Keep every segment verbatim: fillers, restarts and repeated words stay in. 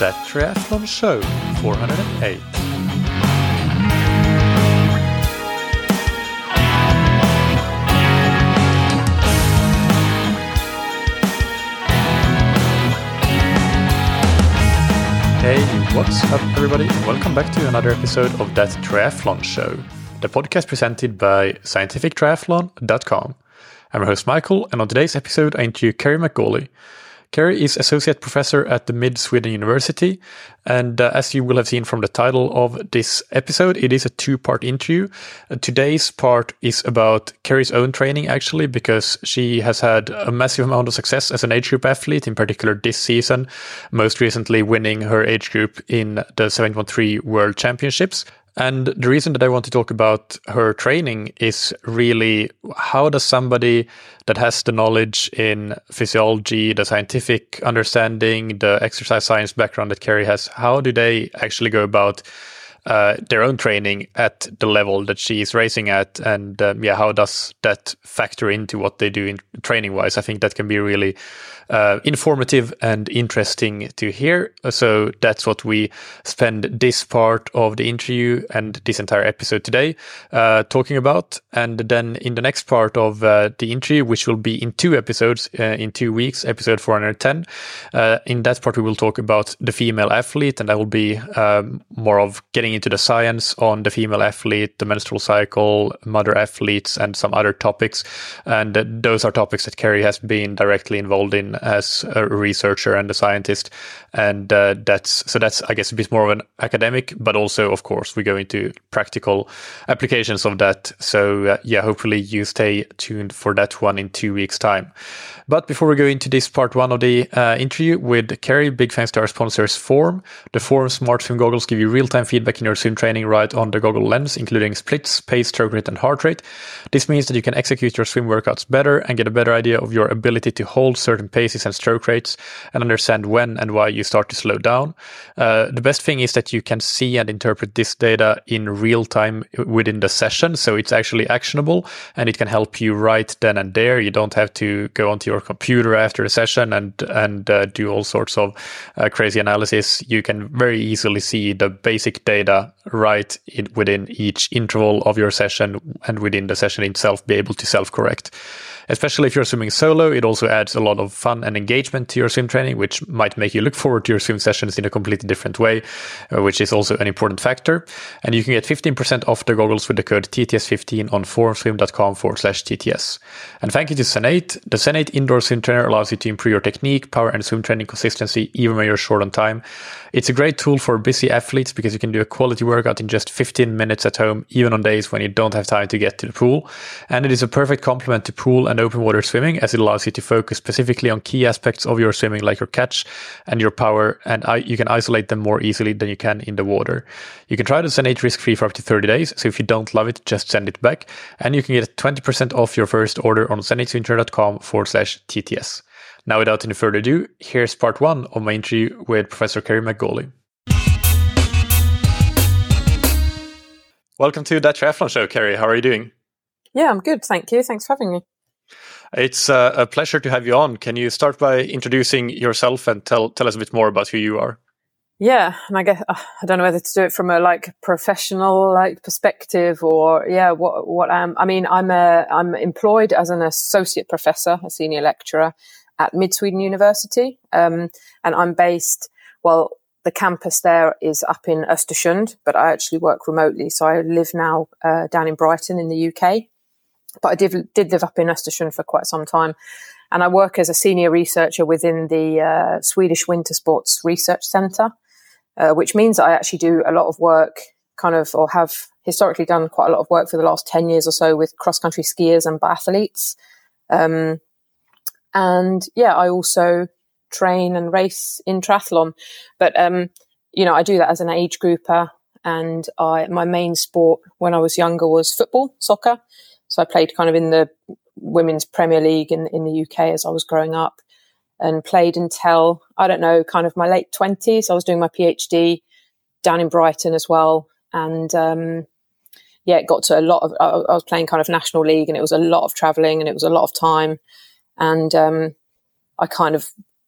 That Triathlon Show four hundred eight. Hey, what's up everybody? Welcome back to another episode of That Triathlon Show, the podcast presented by scientific triathlon dot com. I'm your host Michael, and on today's episode I interview Kerry McGauley. Kerry is Associate Professor at the Mid-Sweden University, and uh, as you will have seen from the title of this episode, it is a two-part interview. Uh, today's part is about Kerry's own training, actually, because she has had a massive amount of success as an age group athlete, in particular this season, most recently winning her age group in the seven one three World Championships. And the reason that I want to talk about her training is really, how does somebody that has the knowledge in physiology, the scientific understanding, the exercise science background that Kerry has, how do they actually go about uh, their own training at the level that she is racing at? And um, yeah, how does that factor into what they do in training wise? I think that can be really Uh, informative and interesting to hear. So that's what we spend this part of the interview and this entire episode today uh, talking about. And then in the next part of uh, the interview, which will be in two episodes uh, in two weeks, episode four hundred ten, uh, in that part we will talk about the female athlete, and that will be um, more of getting into the science on the female athlete, the menstrual cycle, mother athletes, and some other topics. And uh, those are topics that Kerry has been directly involved in as a researcher and a scientist, and uh, that's so that's I guess a bit more of an academic, but also of course we go into practical applications of that. So uh, yeah, hopefully you stay tuned for that one in two weeks time. But before we go into this part one of the uh, interview with Kerry, big thanks to our sponsors Form. The Form Smart Swim goggles give you real-time feedback in your swim training right on the goggle lens, including splits, pace, stroke rate, and heart rate. This means that you can execute your swim workouts better and get a better idea of your ability to hold certain paces and stroke rates and understand when and why you start to slow down. Uh, the best thing is that you can see and interpret this data in real time within the session, so it's actually actionable and it can help you right then and there. You don't have to go onto your computer after the session and and uh, do all sorts of uh, crazy analysis. You can very easily see the basic data right in, within each interval of your session, and within the session itself be able to self-correct. Especially if you're swimming solo, it also adds a lot of fun and engagement to your swim training, which might make you look forward to your swim sessions in a completely different way, uh, which is also an important factor. And you can get fifteen percent off the goggles with the code T T S fifteen on formswim.com forward slash TTS. And thank you to Zenate. The Zenate Indoor Swim Trainer allows you to improve your technique, power, and swim training consistency, even when you're short on time. It's a great tool for busy athletes because you can do a quality workout in just fifteen minutes at home, even on days when you don't have time to get to the pool. And it is a perfect complement to pool and open water swimming, as it allows you to focus specifically on key aspects of your swimming, like your catch and your power, and I, you can isolate them more easily than you can in the water. You can try the Zenate risk-free for up to thirty days, so if you don't love it, just send it back. And you can get twenty percent off your first order on zenateswimtrainer.com forward slash TTS. Now, without any further ado, here's part one of my interview with Professor Kerry McGauley. Welcome to That Triathlon Show, Kerry. How are you doing? Yeah, I'm good. Thank you. Thanks for having me. It's uh, a pleasure to have you on. Can you start by introducing yourself and tell tell us a bit more about who you are? Yeah, and I guess uh, I don't know whether to do it from a like professional like perspective or yeah, what what um I mean I'm a I'm employed as an associate professor, a senior lecturer at Mid-Sweden University, um, and I'm based well. The campus there is up in Östersund, but I actually work remotely, so I live now uh, down in Brighton in the U K. But I did did live up in Östersund for quite some time, and I work as a senior researcher within the uh, Swedish Winter Sports Research Centre, uh, which means that I actually do a lot of work, kind of, or have historically done quite a lot of work for the last ten years or so with cross-country skiers and biathletes. Um, and yeah, I also train and race in triathlon, but um, you know, I do that as an age grouper, and I my main sport when I was younger was football, soccer. So I played kind of in the Women's Premier League in, in the U K as I was growing up, and played until, I don't know, kind of my late twenties. I was doing my PhD down in Brighton as well. And um, yeah, it got to a lot of, I, I was playing kind of national league, and it was a lot of traveling and it was a lot of time. And um, I kind of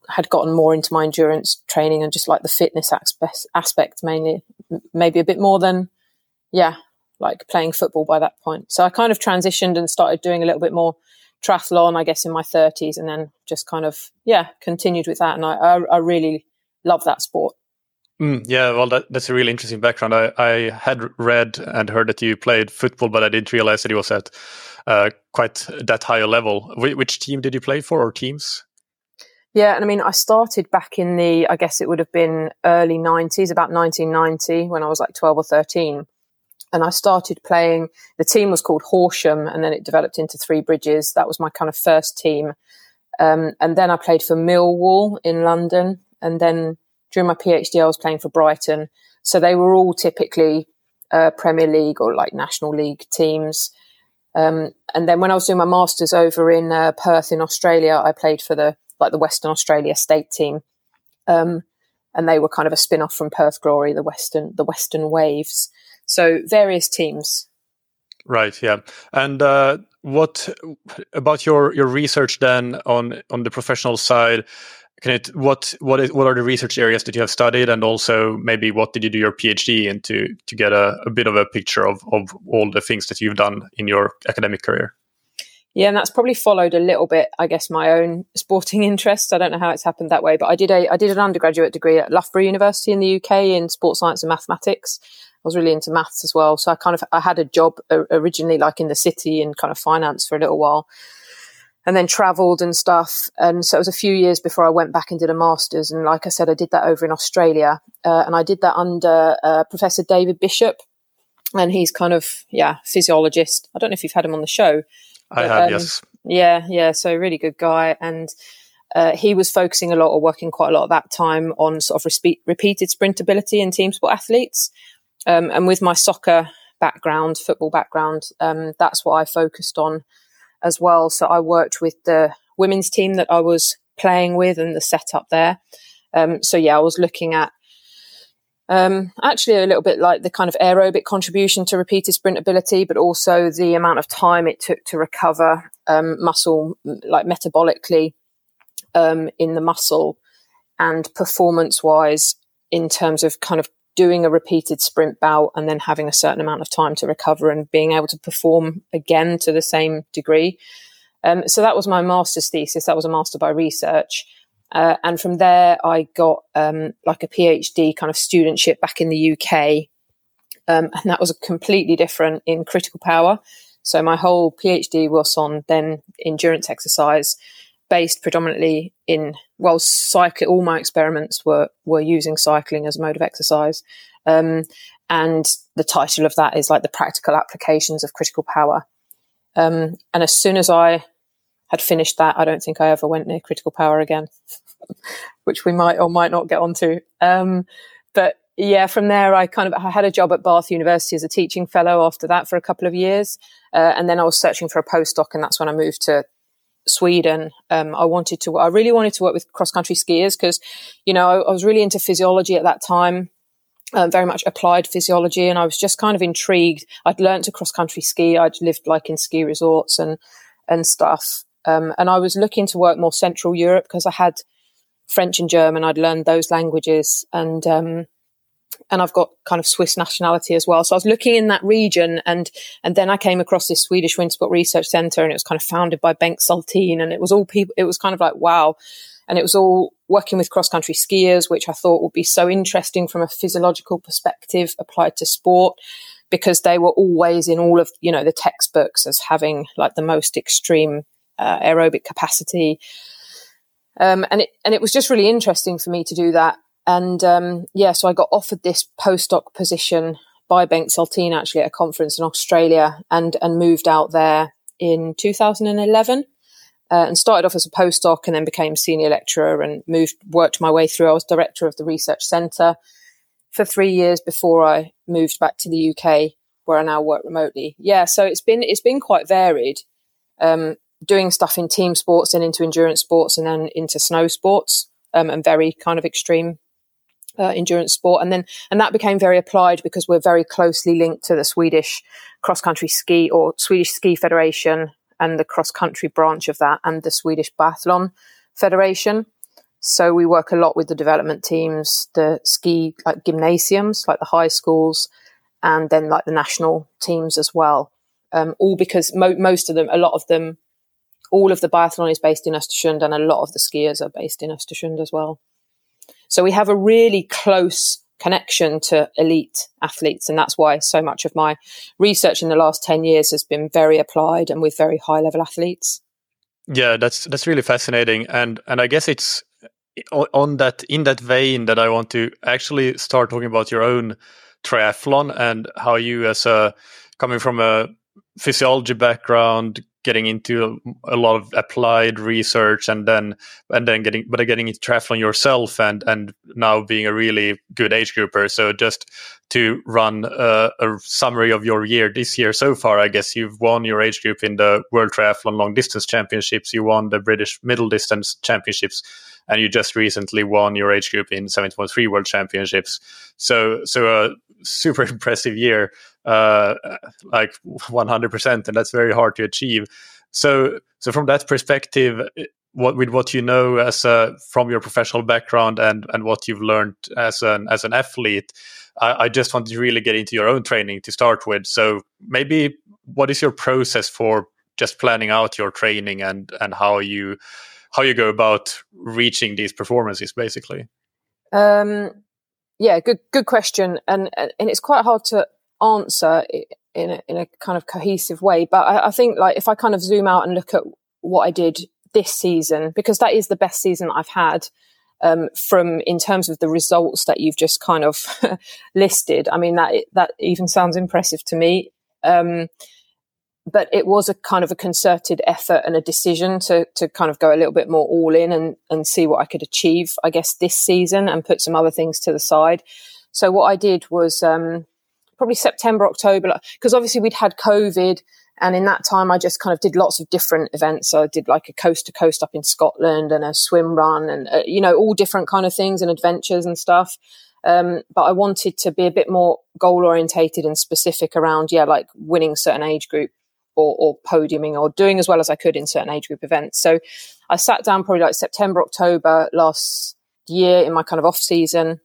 had gotten more into my endurance training and just like the fitness aspect, aspect mainly, maybe a bit more than, yeah, like playing football by that point. So I kind of transitioned and started doing a little bit more triathlon, I guess, in my thirties, and then just kind of, yeah, continued with that. And I, I, I really love that sport. Mm, yeah, well, that, that's a really interesting background. I, I had read and heard that you played football, but I didn't realize that it was at uh, quite that high a level. Wh- which team did you play for, or teams? Yeah, and I mean, I started back in the, I guess it would have been early nineties, about nineteen ninety, when I was like twelve or thirteen. And I started playing, the team was called Horsham, and then it developed into Three Bridges. That was my kind of first team. Um, and then I played for Millwall in London. And then during my PhD, I was playing for Brighton. So they were all typically uh, Premier League or like National League teams. Um, and then when I was doing my masters over in uh, Perth in Australia, I played for the like the Western Australia state team. Um, and they were kind of a spin-off from Perth Glory, the Western, the Western Waves. So various teams. Right. Yeah. And uh, what about your, your research then on, on the professional side? Can it what what is what are the research areas that you have studied, and also maybe what did you do your PhD into to get a, a bit of a picture of, of all the things that you've done in your academic career? Yeah, and that's probably followed a little bit, I guess, my own sporting interests. I don't know how it's happened that way, but I did a I did an undergraduate degree at Loughborough University in the U K in sports science and mathematics. I was really into maths as well, so I kind of I had a job originally like in the city in kind of finance for a little while, and then travelled and stuff. And so it was a few years before I went back and did a master's. And like I said, I did that over in Australia, uh, and I did that under uh, Professor David Bishop, and he's kind of yeah physiologist. I don't know if you've had him on the show. I But, have, um, yes. Yeah, yeah. So really good guy. And uh, he was focusing a lot or working quite a lot at that time on sort of respe- repeated sprintability in team sport athletes. Um, and with my soccer background, football background, um, that's what I focused on as well. So I worked with the women's team that I was playing with and the setup there. Um, so yeah, I was looking at Um, actually a little bit like the kind of aerobic contribution to repeated sprintability, but also the amount of time it took to recover um, muscle, like metabolically um, in the muscle, and performance-wise in terms of kind of doing a repeated sprint bout and then having a certain amount of time to recover and being able to perform again to the same degree. Um, so that was my master's thesis. That was a master by research. Uh, and from there, I got um, like a PhD kind of studentship back in the U K. Um, and that was completely different in critical power. So my whole PhD was on then endurance exercise, based predominantly in, well, cycle. All my experiments were, were using cycling as a mode of exercise. Um, and the title of that is like the practical applications of critical power. Um, and as soon as I had finished that, I don't think I ever went near critical power again, which we might or might not get onto. Um, but yeah, from there, I kind of I had a job at Bath University as a teaching fellow after that for a couple of years. Uh, and then I was searching for a postdoc, and that's when I moved to Sweden. Um, I wanted to, I really wanted to work with cross-country skiers because, you know, I, I was really into physiology at that time, um, very much applied physiology. And I was just kind of intrigued. I'd learned to cross-country ski. I'd lived like in ski resorts and, and stuff. Um, and I was looking to work more Central Europe because I had French and German. I'd learned those languages, and um, and I've got kind of Swiss nationality as well. So I was looking in that region, and and then I came across this Swedish Winter Sport Research Centre, and it was kind of founded by Bengt Saltin, and it was all people. It was kind of like wow, and it was all working with cross country skiers, which I thought would be so interesting from a physiological perspective applied to sport, because they were always in all of you know the textbooks as having like the most extreme uh, aerobic capacity. Um, and it and it was just really interesting for me to do that. And um, yeah, so I got offered this postdoc position by Bengt Saltin actually at a conference in Australia, and and moved out there in two thousand eleven, uh, and started off as a postdoc and then became senior lecturer and moved worked my way through. I was director of the research centre for three years before I moved back to the U K, where I now work remotely. Yeah, so it's been it's been quite varied. Um, doing stuff in team sports and into endurance sports and then into snow sports, um, and very kind of extreme uh, endurance sport. And then, and that became very applied because we're very closely linked to the Swedish cross-country ski or Swedish Ski Federation and the cross-country branch of that, and the Swedish Biathlon Federation. So we work a lot with the development teams, the ski like gymnasiums, like the high schools, and then like the national teams as well. Um, all because mo- most of them, a lot of them, all of the biathlon is based in Östersund, and a lot of the skiers are based in Östersund as well. So we have a really close connection to elite athletes, and that's why so much of my research in the last ten years has been very applied and with very high level athletes. Yeah, that's that's really fascinating, and and I guess it's on that in that vein that I want to actually start talking about your own triathlon and how you, as a coming from a physiology background, getting into a lot of applied research, and then and then getting but getting into triathlon yourself, and and now being a really good age grouper. So just to run a, a summary of your year this year so far, I guess you've won your age group in the World Triathlon Long Distance Championships, you won the British Middle Distance Championships, and you just recently won your age group in seventy point three World Championships. So so a super impressive year. Uh, like one hundred percent, and that's very hard to achieve. So, so from that perspective, what with what you know as a, from your professional background and and what you've learned as an as an athlete, I, I just wanted to really get into your own training to start with. So, maybe what is your process for just planning out your training and and how you how you go about reaching these performances, basically? Um, yeah, good good question, and and it's quite hard to answer in a, in a kind of cohesive way, but I, I think like if I kind of zoom out and look at what I did this season, because that is the best season I've had um, from in terms of the results that you've just kind of listed. I mean that that even sounds impressive to me, um, but it was a kind of a concerted effort and a decision to to kind of go a little bit more all in and and see what I could achieve, I guess, this season, and put some other things to the side. So what I did was um, probably September, October, because obviously we'd had COVID, and in that time I just kind of did lots of different events. So I did like a coast to coast up in Scotland and a swim run, and uh, you know, all different kind of things and adventures and stuff. Um, but I wanted to be a bit more goal orientated and specific around, yeah, like winning certain age group or, or podiuming or doing as well as I could in certain age group events. So I sat down probably like September, October last year in my kind of off season,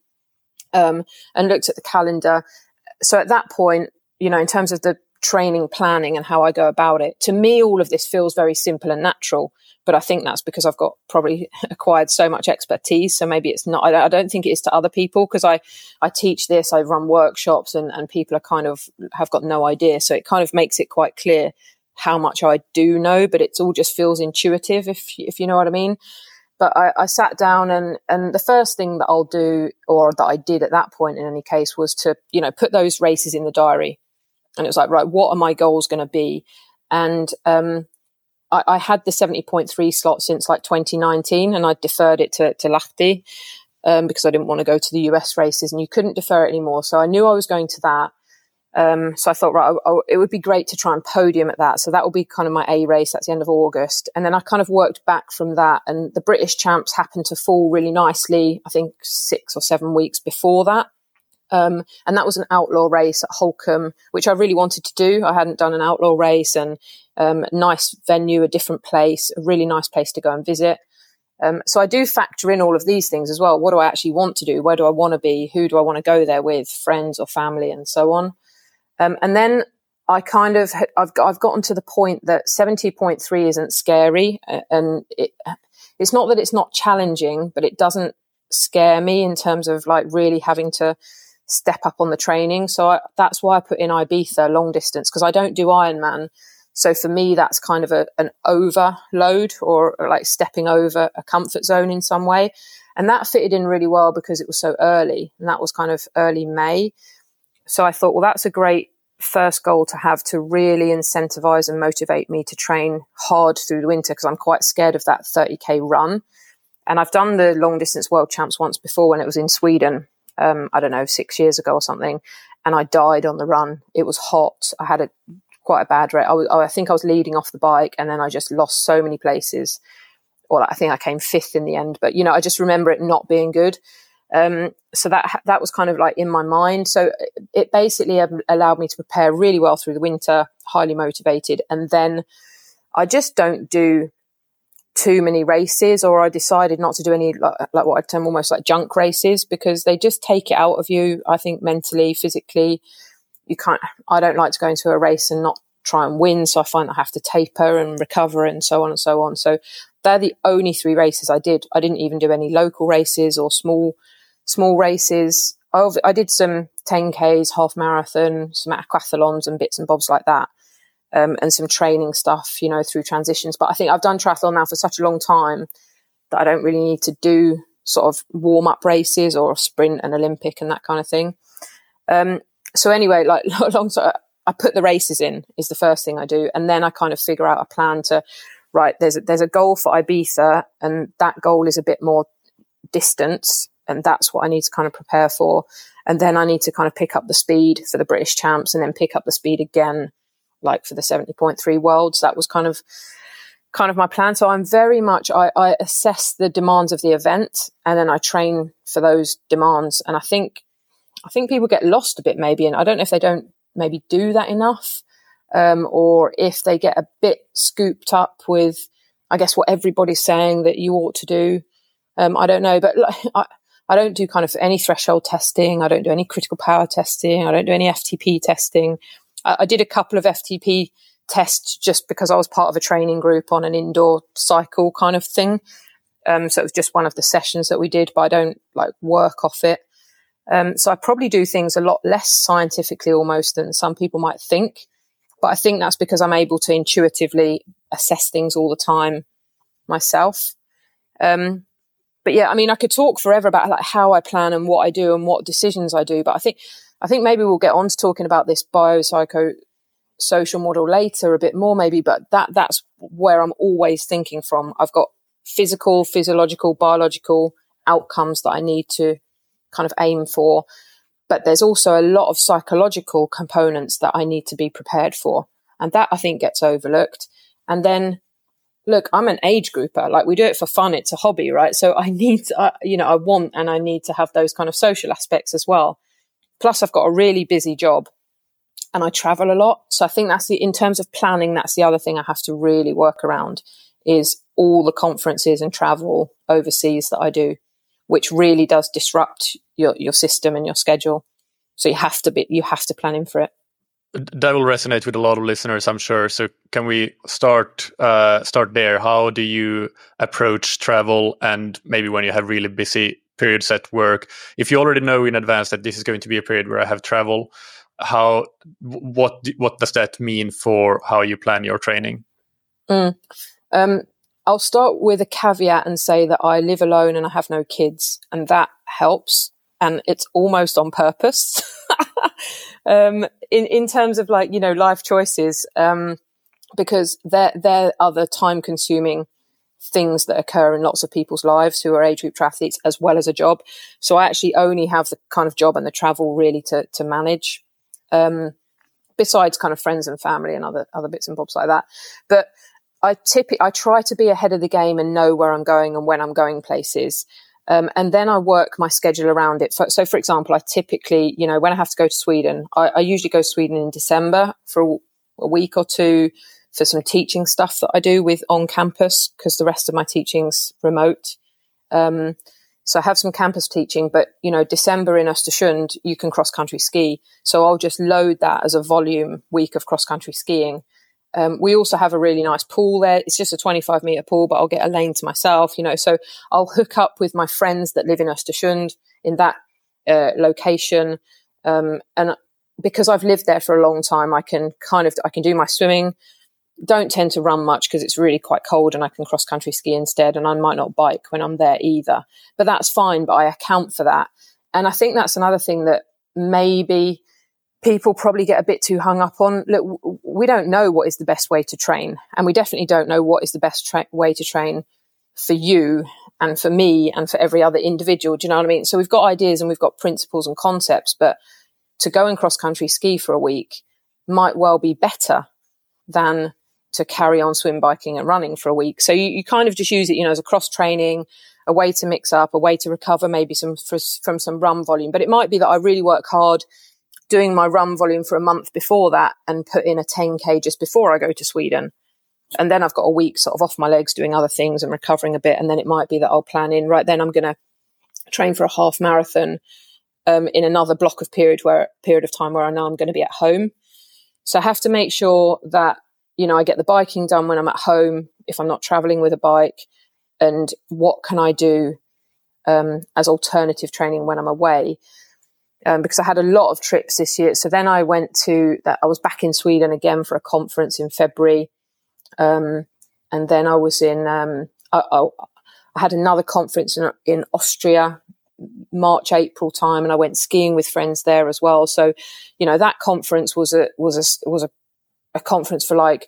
um, and looked at the calendar. So at that point, you know, in terms of the training planning and how I go about it, to me, all of this feels very simple and natural. But I think that's because I've got probably acquired so much expertise. So maybe it's not, I don't think it is to other people, because I, I teach this, I run workshops, and, and people are kind of have got no idea. So it kind of makes it quite clear how much I do know, but it all just feels intuitive, if if you know what I mean. But I, I sat down and, and the first thing that I'll do, or that I did at that point in any case, was to, you know, put those races in the diary. And it was like, right, what are my goals going to be? And um, I, I had the seventy point three slot since like twenty nineteen, and I deferred it to, to Lahti um, because I didn't want to go to the U S races, and you couldn't defer it anymore. So I knew I was going to that. Um, so I thought, right, I, I, it would be great to try and podium at that. So that will be kind of my A race. That's the end of August. And then I kind of worked back from that, and the British champs happened to fall really nicely, I think six or seven weeks before that. Um, and that was an outlaw race at Holcombe, which I really wanted to do. I hadn't done an outlaw race, and um, a nice venue, a different place, a really nice place to go and visit. Um, so I do factor in all of these things as well. What do I actually want to do? Where do I want to be? Who do I want to go there with? Friends or family, and so on. Um, and then I kind of, I've, I've gotten to the point that seventy point three isn't scary. And it, it's not that it's not challenging, but it doesn't scare me in terms of like really having to step up on the training. So I, that's why I put in Ibiza long distance, because I don't do Ironman. So for me, that's kind of a, an overload, or, or like stepping over a comfort zone in some way. And that fitted in really well because it was so early, and that was kind of early May. So I thought, well, that's a great first goal to have, to really incentivize and motivate me to train hard through the winter, because I'm quite scared of that thirty K run. And I've done the long distance world champs once before when it was in Sweden, um, I don't know, six years ago or something. And I died on the run. It was hot. I had a quite a bad rate. I, was, I think I was leading off the bike, and then I just lost so many places. Well, I think I came fifth in the end, but you know, I just remember it not being good. Um, so that that was kind of like in my mind. So it basically allowed me to prepare really well through the winter, highly motivated. And then I just don't do too many races, or I decided not to do any like, like what I term almost like junk races, because they just take it out of you. I think mentally, physically, you can't. I don't like to go into a race and not try and win, so I find I have to taper and recover and so on and so on. So they're the only three races I did. I didn't even do any local races or small small races. I, I did some ten Ks, half marathon, some aquathlons and bits and bobs like that. Um, and some training stuff, you know, through transitions. But I think I've done triathlon now for such a long time that I don't really need to do sort of warm up races or a sprint and Olympic and that kind of thing. Um, so anyway, like long time, I put the races in is the first thing I do. And then I kind of figure out a plan to, right, there's a, there's a goal for Ibiza, and that goal is a bit more distance. And that's what I need to kind of prepare for. And then I need to kind of pick up the speed for the British champs, and then pick up the speed again like for the seventy point three worlds. That was kind of kind of my plan. So I'm very much, I, I assess the demands of the event, and then I train for those demands. And I think, I think people get lost a bit maybe, and I don't know if they don't maybe do that enough, um, or if they get a bit scooped up with, I guess, what everybody's saying that you ought to do. Um, I don't know, but like, I, I don't do kind of any threshold testing. I don't do any critical power testing. I don't do any F T P testing. I did a couple of F T P tests just because I was part of a training group on an indoor cycle kind of thing. Um, so it was just one of the sessions that we did, but I don't like work off it. Um, so I probably do things a lot less scientifically almost than some people might think. But I think that's because I'm able to intuitively assess things all the time myself. Um, but yeah, I mean, I could talk forever about like how I plan and what I do and what decisions I do. But I think I think maybe we'll get on to talking about this biopsychosocial model later a bit more maybe, but that that's where I'm always thinking from. I've got physical, physiological, biological outcomes that I need to kind of aim for, but there's also a lot of psychological components that I need to be prepared for. And that I think gets overlooked. And then, look, I'm an age grouper. Like, we do it for fun. It's a hobby, right? So I need to, uh, you know, I want and I need to have those kind of social aspects as well. Plus, I've got a really busy job and I travel a lot. So I think that's the, in terms of planning, that's the other thing I have to really work around is all the conferences and travel overseas that I do, which really does disrupt your, your system and your schedule. So you have to be, you have to plan in for it. That will resonate with a lot of listeners, I'm sure. So can we start uh, start there? How do you approach travel, and maybe when you have really busy periods at work? If you already know in advance that this is going to be a period where I have travel, how what what does that mean for how you plan your training? Mm. Um, I'll start with a caveat and say that I live alone and I have no kids, and that helps. And it's almost on purpose. um, in, in terms of like, you know, life choices, um, because there, there are other time consuming things that occur in lots of people's lives who are age group triathletes as well as a job. So I actually only have the kind of job and the travel really to, to manage, um, besides kind of friends and family and other, other bits and bobs like that. But I tip I try to be ahead of the game and know where I'm going and when I'm going places. Um, and then I work my schedule around it. So, for example, I typically, you know, when I have to go to Sweden, I, I usually go to Sweden in December for a, a week or two for some teaching stuff that I do with on campus, because the rest of my teaching's remote. Um, so I have some campus teaching, but, you know, December in Östersund, you can cross country ski. So I'll just load that as a volume week of cross country skiing. Um, we also have a really nice pool there. It's just a twenty-five meter pool, but I'll get a lane to myself, you know, so I'll hook up with my friends that live in Östersund in that uh, location. Um, and because I've lived there for a long time, I can kind of, I can do my swimming, don't tend to run much because it's really quite cold, and I can cross country ski instead. And I might not bike when I'm there either, but that's fine. But I account for that. And I think that's another thing that maybe people probably get a bit too hung up on. Look, we don't know what is the best way to train, and we definitely don't know what is the best tra- way to train for you and for me and for every other individual. Do you know what I mean? So we've got ideas and we've got principles and concepts, but to go and cross country ski for a week might well be better than to carry on swim, biking and running for a week. So you, you kind of just use it, you know, as a cross training, a way to mix up, a way to recover maybe some for, from some run volume. But it might be that I really work hard doing my run volume for a month before that and put in a ten K just before I go to Sweden. and then I've got a week sort of off my legs doing other things and recovering a bit. And then it might be that I'll plan in, right, then I'm going to train for a half marathon um, in another block of period where period of time where I know I'm going to be at home. So I have to make sure that, you know, I get the biking done when I'm at home, if I'm not traveling with a bike, and what can I do um, as alternative training when I'm away. Um, because I had a lot of trips this year. So then I went to that. I was back in Sweden again for a conference in February. Um, and then I was in, um, I, I, I had another conference in, in Austria, March, April time, and I went skiing with friends there as well. So, you know, that conference was a, was a, was a, a conference for like,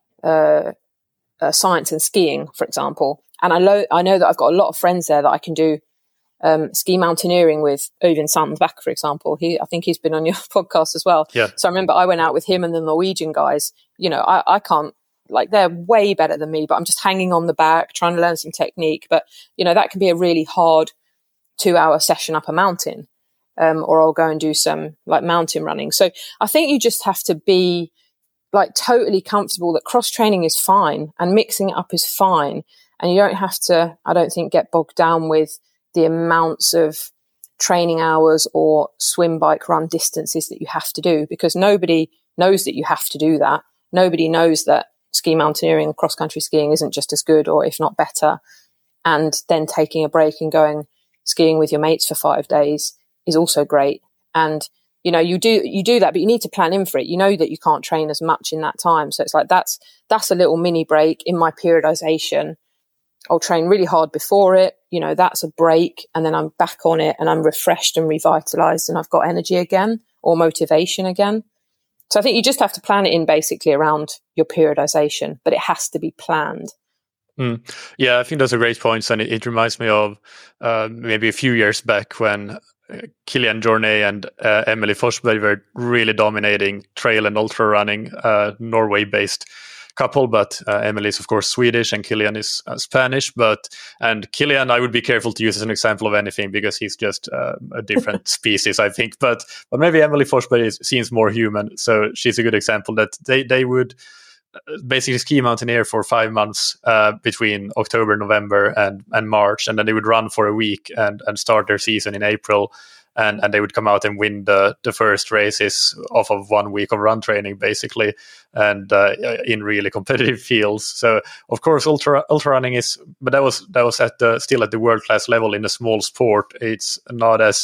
uh, uh, science and skiing, for example. And I know, I know that I've got a lot of friends there that I can do Um, ski mountaineering with Øyvind Sandback, for example. He, I think he's been on your podcast as well. Yeah. So I remember I went out with him and the Norwegian guys. You know, I, I can't, like, they're way better than me, but I'm just hanging on the back, trying to learn some technique. But, you know, that can be a really hard two hour session up a mountain. Um, or I'll go and do some like mountain running. So I think you just have to be like totally comfortable that cross training is fine and mixing it up is fine. And you don't have to, I don't think, get bogged down with the amounts of training hours or swim, bike, run distances that you have to do, because nobody knows that you have to do that. Nobody knows that ski mountaineering and cross-country skiing isn't just as good, or if not better. And then taking a break and going skiing with your mates for five days is also great. And, you know, you do, you do that, but you need to plan in for it. You know that you can't train as much in that time. So it's like, that's, that's a little mini break in my periodization. I'll train really hard before it, you know, that's a break, and then I'm back on it and I'm refreshed and revitalized and I've got energy again or motivation again. So I think you just have to plan it in basically around your periodization, but it has to be planned. Mm. Yeah, I think those are great points. And it, it reminds me of uh, maybe a few years back when uh, Kilian Jornet and uh, Emily Forsberg were really dominating trail and ultra running, uh, Norway-based couple, but uh, Emily is of course Swedish and Kilian is uh, Spanish. But and Kilian, I would be careful to use as an example of anything because he's just uh, a different species, I think. But but maybe Emily Forsberg is, seems more human, so she's a good example that they they would basically ski mountaineer for five months uh, between October, November, and and March, and then they would run for a week and and start their season in April. And, and they would come out and win the, the first races off of one week of run training, basically, and uh, in really competitive fields. So, of course, ultra ultra running is, but that was that was at the still at the world class level in a small sport. It's not as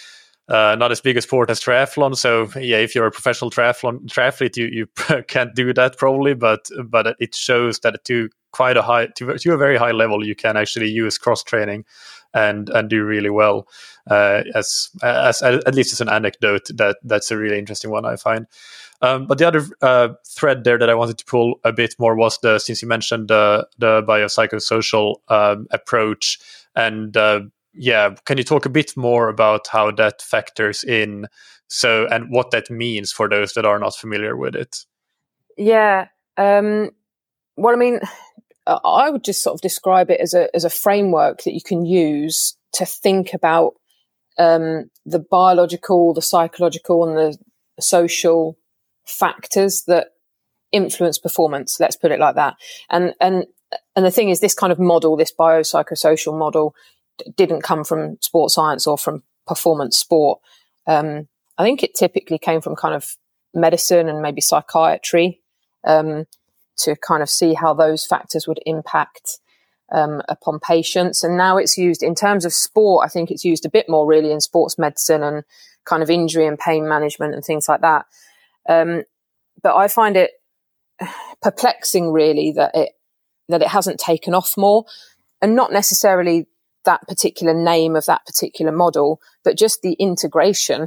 uh, not as big a sport as triathlon. So, yeah, if you're a professional triathlon triathlete, you you can't do that probably. But but it shows that to quite a high to, to a very high level, you can actually use cross training and and do really well. Uh, as, as at least as an anecdote, that that's a really interesting one, I find. Um, but the other uh, thread there that I wanted to pull a bit more was the, since you mentioned the the biopsychosocial um, approach, and uh, yeah, can you talk a bit more about how that factors in? So, and what that means for those that are not familiar with it. Yeah. Um, well, I mean, I would just sort of describe it as a as a framework that you can use to think about um, the biological, the psychological, and the social factors that influence performance. Let's put it like that. And and and the thing is, this kind of model, this biopsychosocial model, d- didn't come from sports science or from performance sport. Um, I think it typically came from kind of medicine and maybe psychiatry, um, to kind of see how those factors would impact um, upon patients. And now it's used in terms of sport. I think it's used a bit more really in sports medicine and kind of injury and pain management and things like that. Um, but I find it perplexing really that it that it hasn't taken off more, and not necessarily that particular name of that particular model, but just the integration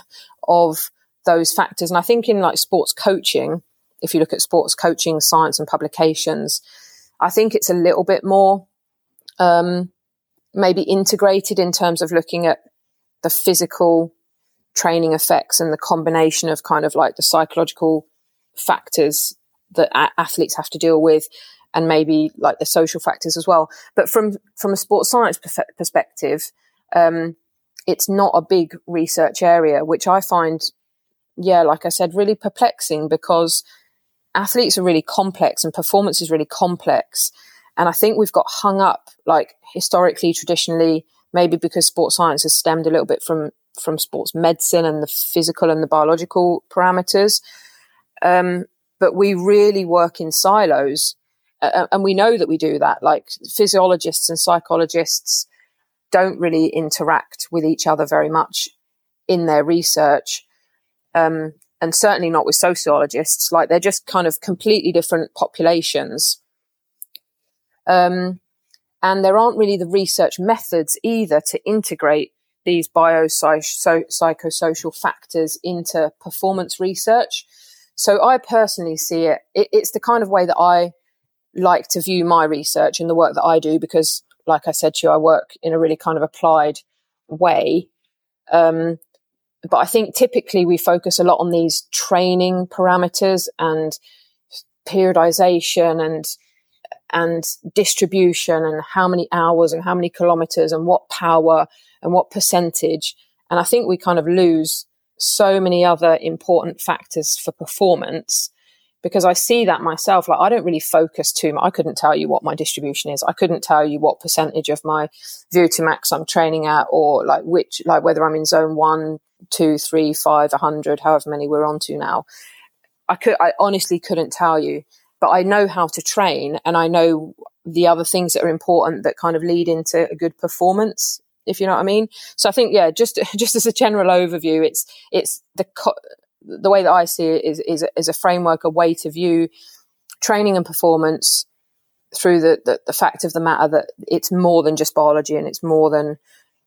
of those factors. And I think in like sports coaching, if you look at sports coaching science and publications, I think it's a little bit more um, maybe integrated in terms of looking at the physical training effects and the combination of kind of like the psychological factors that a- athletes have to deal with, and maybe like the social factors as well. But from, from a sports science perf- perspective, um, it's not a big research area, which I find, yeah, like I said, really perplexing, because athletes are really complex and performance is really complex. And I think we've got hung up, like historically, traditionally, maybe because sports science has stemmed a little bit from, from sports medicine and the physical and the biological parameters. Um, but we really work in silos. Uh, and we know that we do that. Like physiologists and psychologists don't really interact with each other very much in their research. Um, and certainly not with sociologists. Like they're just kind of completely different populations. Um, and there aren't really the research methods either to integrate these biopsychosocial factors into performance research. So I personally see it, it, it's the kind of way that I like to view my research and the work that I do, because like I said to you, I work in a really kind of applied way. Um, but I think typically we focus a lot on these training parameters and periodization and and distribution and how many hours and how many kilometers and what power and what percentage. And I think we kind of lose so many other important factors for performance, because I see that myself. Like I don't really focus too much. I couldn't tell you what my distribution is. I couldn't tell you what percentage of my V O two max I'm training at, or like which, like whether I'm in zone one, two, three, five, a hundred, however many we're on to now. I could, I honestly couldn't tell you. But I know how to train, and I know the other things that are important that kind of lead into a good performance, if you know what I mean. So I think, yeah, just just as a general overview, it's it's the co- the way that I see it is is is a framework, a way to view training and performance through the the, the fact of the matter that it's more than just biology, and it's more than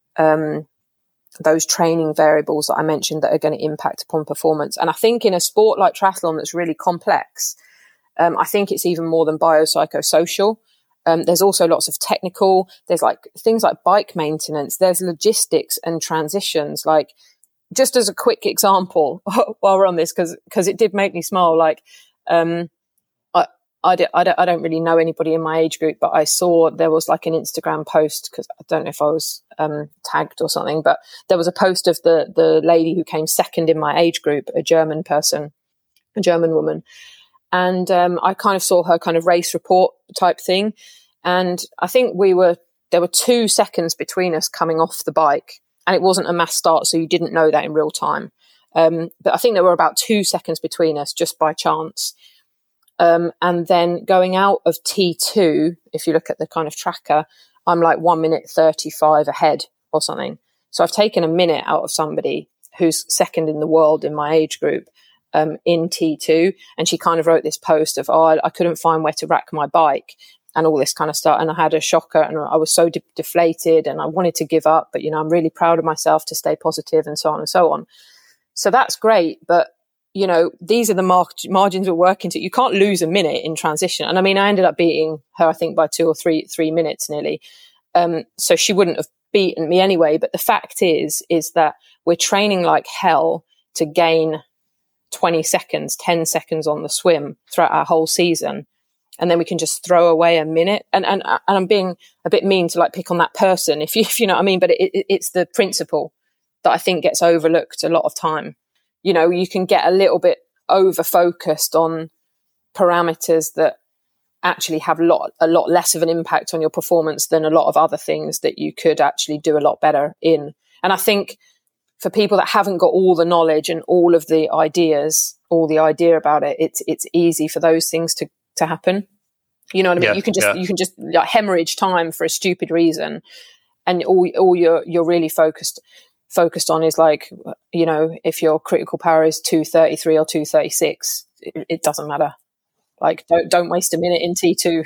um, those training variables that I mentioned that are going to impact upon performance. And I think in a sport like triathlon that's really complex, Um, I think it's even more than biopsychosocial. Um, there's also lots of technical, there's like things like bike maintenance, there's logistics and transitions. Like just as a quick example while we're on this, because because it did make me smile. Like um, I, I, did, I, don't, I don't really know anybody in my age group, but I saw there was like an Instagram post, because I don't know if I was um, tagged or something, but there was a post of the the lady who came second in my age group, a German person, a German woman. And um, I kind of saw her kind of race report type thing. And I think we were, there were two seconds between us coming off the bike, and it wasn't a mass start, so you didn't know that in real time. Um, but I think there were about two seconds between us just by chance. Um, and then going out of T two, if you look at the kind of tracker, I'm like one minute thirty-five ahead or something. So I've taken a minute out of somebody who's second in the world in my age group. Um, in T two, and she kind of wrote this post of, oh, I, I couldn't find where to rack my bike and all this kind of stuff. And I had a shocker, and I was so de- deflated, and I wanted to give up, but, you know, I'm really proud of myself to stay positive, and so on and so on. So that's great. But, you know, these are the mar- margins we're working to. You can't lose a minute in transition. And I mean, I ended up beating her, I think, by two or three, three minutes nearly. Um, so she wouldn't have beaten me anyway. But the fact is, is that we're training like hell to gain twenty seconds, ten seconds on the swim throughout our whole season. And then we can just throw away a minute. And, and, and I'm being a bit mean to like pick on that person, if you, if you know what I mean, but it, it, it's the principle that I think gets overlooked a lot of time. You know, you can get a little bit over focused on parameters that actually have a lot, a lot less of an impact on your performance than a lot of other things that you could actually do a lot better in. And I think for people that haven't got all the knowledge and all of the ideas, all the idea about it, it's it's easy for those things to, to happen. You know what I mean? Yeah, you can just yeah. you can just like, hemorrhage time for a stupid reason, and all all you're you're really focused focused on is like, you know, if your critical power is two thirty-three or two thirty-six, it, it doesn't matter. Like don't don't waste a minute in T two.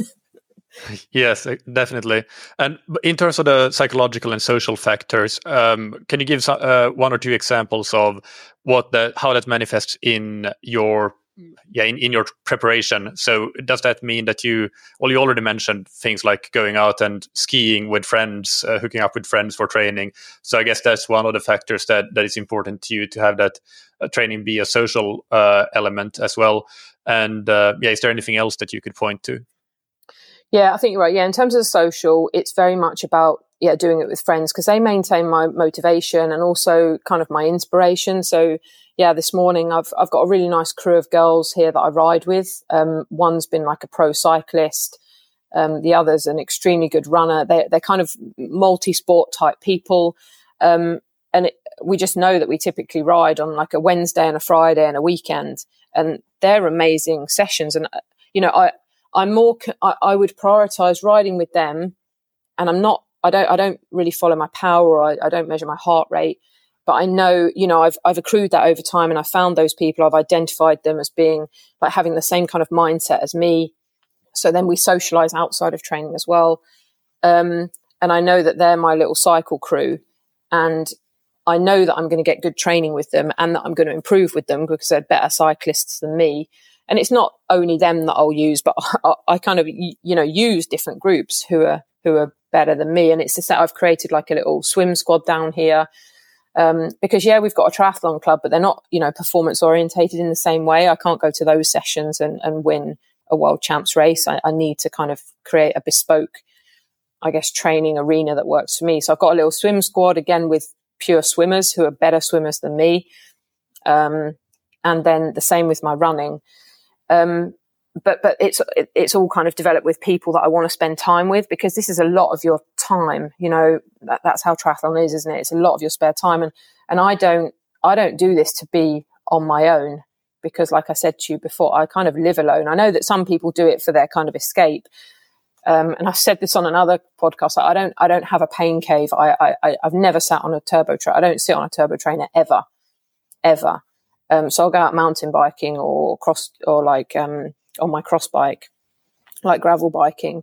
Yes, definitely. And in terms of the psychological and social factors, um, can you give uh, one or two examples of what that, how that manifests in your, yeah, in, in your preparation? So does that mean that you, well, you already mentioned things like going out and skiing with friends, uh, hooking up with friends for training. So I guess that's one of the factors that, that is important to you, to have that uh, training be a social uh, element as well. And uh, yeah, is there anything else that you could point to? Yeah, I think you're right. Yeah, in terms of social, it's very much about, yeah, doing it with friends, because they maintain my motivation and also kind of my inspiration. So, yeah, this morning I've I've got a really nice crew of girls here that I ride with. Um, one's been like a pro cyclist. Um, the other's an extremely good runner. They, they're kind of multi-sport type people. Um, and it, we just know that we typically ride on like a Wednesday and a Friday and a weekend. And they're amazing sessions. And, you know, I, I'm more, I, I would prioritize riding with them. And I'm not, I don't, I don't really follow my power. I, I don't measure my heart rate. But I know, you know, I've I've accrued that over time, and I found those people. I've identified them as being like having the same kind of mindset as me. So then we socialize outside of training as well. Um, and I know that they're my little cycle crew, and I know that I'm going to get good training with them, and that I'm going to improve with them because they're better cyclists than me. And it's not only them that I'll use, but I, I kind of, you know, use different groups who are who are better than me. And it's just that I've created like a little swim squad down here. Um, because, yeah, we've got a triathlon club, but they're not, you know, performance orientated in the same way. I can't go to those sessions and, and win a world champs race. I, I need to kind of create a bespoke, I guess, training arena that works for me. So I've got a little swim squad, again, with pure swimmers who are better swimmers than me. Um, and then the same with my running. Um, but but it's it, it's all kind of developed with people that I want to spend time with, because this is a lot of your time. You know, that, that's how triathlon is, isn't it? It's a lot of your spare time, and and I don't I don't do this to be on my own, because, like I said to you before, I kind of live alone. I know that some people do it for their kind of escape, um, and I've said this on another podcast. I don't I don't have a pain cave. I, I I've never sat on a turbo trainer. I don't sit on a turbo trainer ever, ever. Um, so I'll go out mountain biking or cross or like um. on my cross bike, like gravel biking,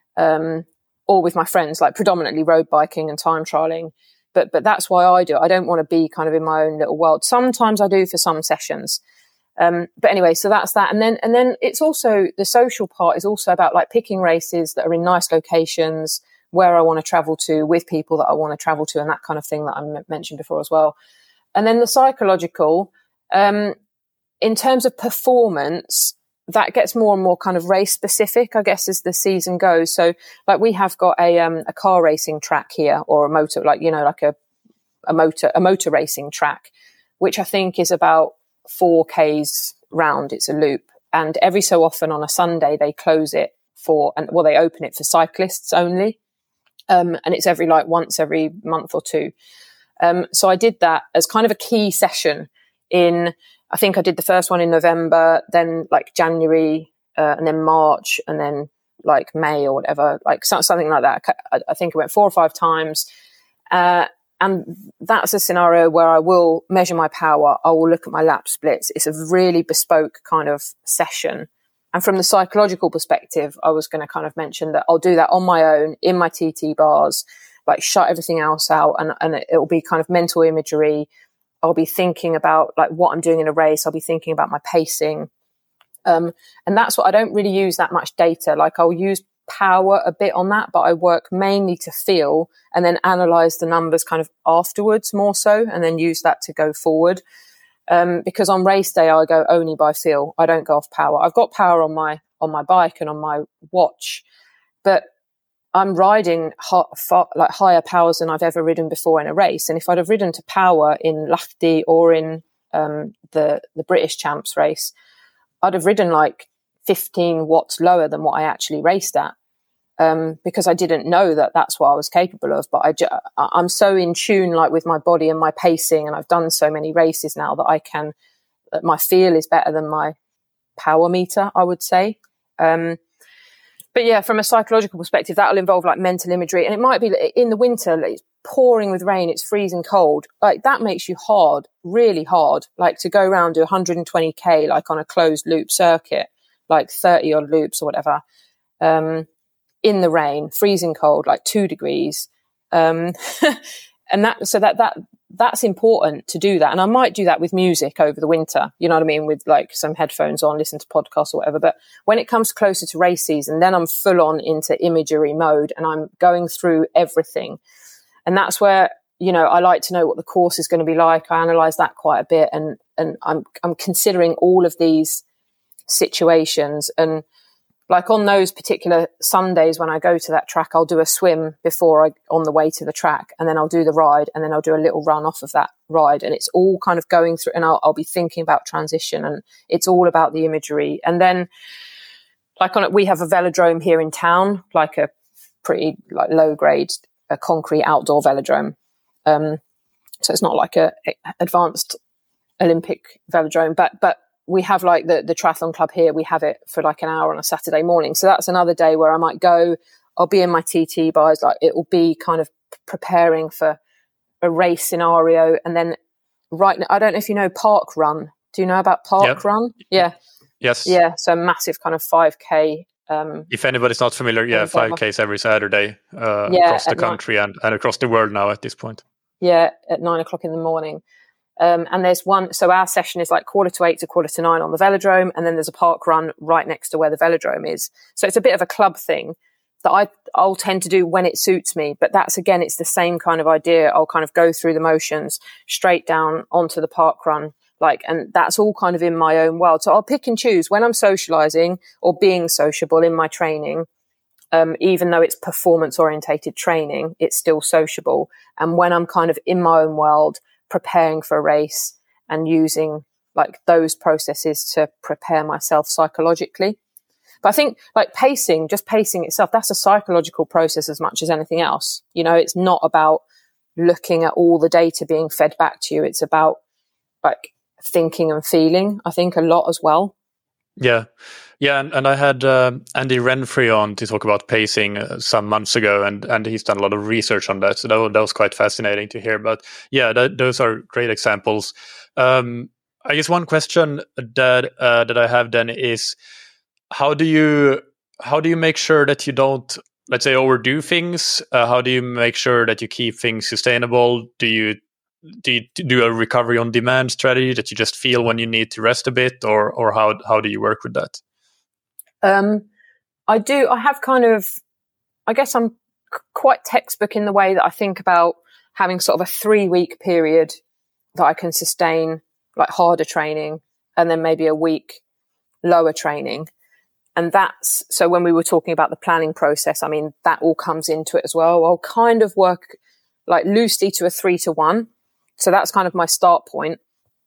um, or with my friends, like predominantly road biking and time trialing. But but that's why I do it. I don't want to be kind of in my own little world. Sometimes I do for some sessions. Um, but anyway, so that's that. And then and then it's also, the social part is also about like picking races that are in nice locations where I want to travel to, with people that I want to travel to, and that kind of thing that I m- mentioned before as well. And then the psychological, um, in terms of performance, that gets more and more kind of race specific, I guess, as the season goes. So like we have got a um, a car racing track here, or a motor, like, you know, like a, a motor, a motor racing track, which I think is about four Ks round. It's a loop. And every so often on a Sunday, they close it for, and well, they open it for cyclists only. Um, and it's every like once every month or two. Um, so I did that as kind of a key session in, I think I did the first one in November, then like January, uh, and then March, and then like May or whatever, like so, something like that. I, I think I went four or five times. Uh, and that's a scenario where I will measure my power. I will look at my lap splits. It's a really bespoke kind of session. And from the psychological perspective, I was going to kind of mention that I'll do that on my own in my T T bars, like shut everything else out. And, and it will be kind of mental imagery. I'll be thinking about like what I'm doing in a race. I'll be thinking about my pacing. Um, and that's what I don't really use that much data. Like I'll use power a bit on that, but I work mainly to feel and then analyze the numbers kind of afterwards more so, and then use that to go forward. Um, because on race day, I go only by feel. I don't go off power. I've got power on my, on my bike and on my watch, but I'm riding hot, far, like higher powers than I've ever ridden before in a race. And if I'd have ridden to power in Lahti or in um, the the British Champs race, I'd have ridden like fifteen watts lower than what I actually raced at, um, because I didn't know that that's what I was capable of. But I ju- I'm so in tune, like with my body and my pacing, and I've done so many races now that I can. That my feel is better than my power meter, I would say. Um, But yeah, from a psychological perspective, that'll involve like mental imagery. And it might be in the winter, like, it's pouring with rain, it's freezing cold. Like that makes you hard, really hard, like to go around to one hundred twenty K, like on a closed loop circuit, like thirty odd loops or whatever, um, in the rain, freezing cold, like two degrees. Um, and that, so that, that, that's important to do that. And I might do that with music over the winter, you know what I mean? With like some headphones on, listen to podcasts or whatever. But when it comes closer to race season, then I'm full on into imagery mode and I'm going through everything. And that's where, you know, I like to know what the course is going to be like. I analyze that quite a bit, and, and I'm, I'm considering all of these situations. And like on those particular Sundays when I go to that track, I'll do a swim before I on the way to the track, and then I'll do the ride, and then I'll do a little run off of that ride, and it's all kind of going through, and I'll, I'll be thinking about transition, and it's all about the imagery. And then like on it, we have a velodrome here in town, like a pretty like low grade, a concrete outdoor velodrome. Um, so it's not like a, a advanced Olympic velodrome, but but we have like the, the triathlon club here. We have it for like an hour on a Saturday morning. So that's another day where I might go, I'll be in my T T bars, like it will be kind of preparing for a race scenario. And then right now, I don't know if you know Park Run. Do you know about Park yep. Run? Yeah. Yes. Yeah. So massive kind of five K. Um, if anybody's not familiar, yeah, five Ks every Saturday uh, yeah, across the country and, and across the world now at this point. Yeah. At nine o'clock in the morning. Um, and there's one, so our session is like quarter to eight to quarter to nine on the velodrome. And then there's a park run right next to where the velodrome is. So it's a bit of a club thing that I, I'll tend to do when it suits me. But that's, again, it's the same kind of idea. I'll kind of go through the motions straight down onto the park run. Like, and that's all kind of in my own world. So I'll pick and choose when I'm socializing or being sociable in my training. Um, even though it's performance orientated training, it's still sociable. And when I'm kind of in my own world, preparing for a race and using like those processes to prepare myself psychologically. But I think like pacing, just pacing itself, that's a psychological process as much as anything else. You know, it's not about looking at all the data being fed back to you. It's about like thinking and feeling, I think, a lot as well. Yeah. Yeah. And, and I had uh, Andy Renfrey on to talk about pacing uh, some months ago, and, and he's done a lot of research on that. So that, was, that was quite fascinating to hear. But yeah, that, those are great examples. Um, I guess one question that uh, that I have then is, how do you how do you make sure that you don't, let's say, overdo things? Uh, how do you make sure that you keep things sustainable? Do you do you do a recovery on demand strategy that you just feel when you need to rest a bit, or or how how do you work with that? Um, I do. I have kind of, I guess I'm c- quite textbook in the way that I think about having sort of a three week period that I can sustain like harder training, and then maybe a week lower training. And that's, so when we were talking about the planning process, I mean, that all comes into it as well. I'll kind of work like loosely to a three to one. So that's kind of my start point.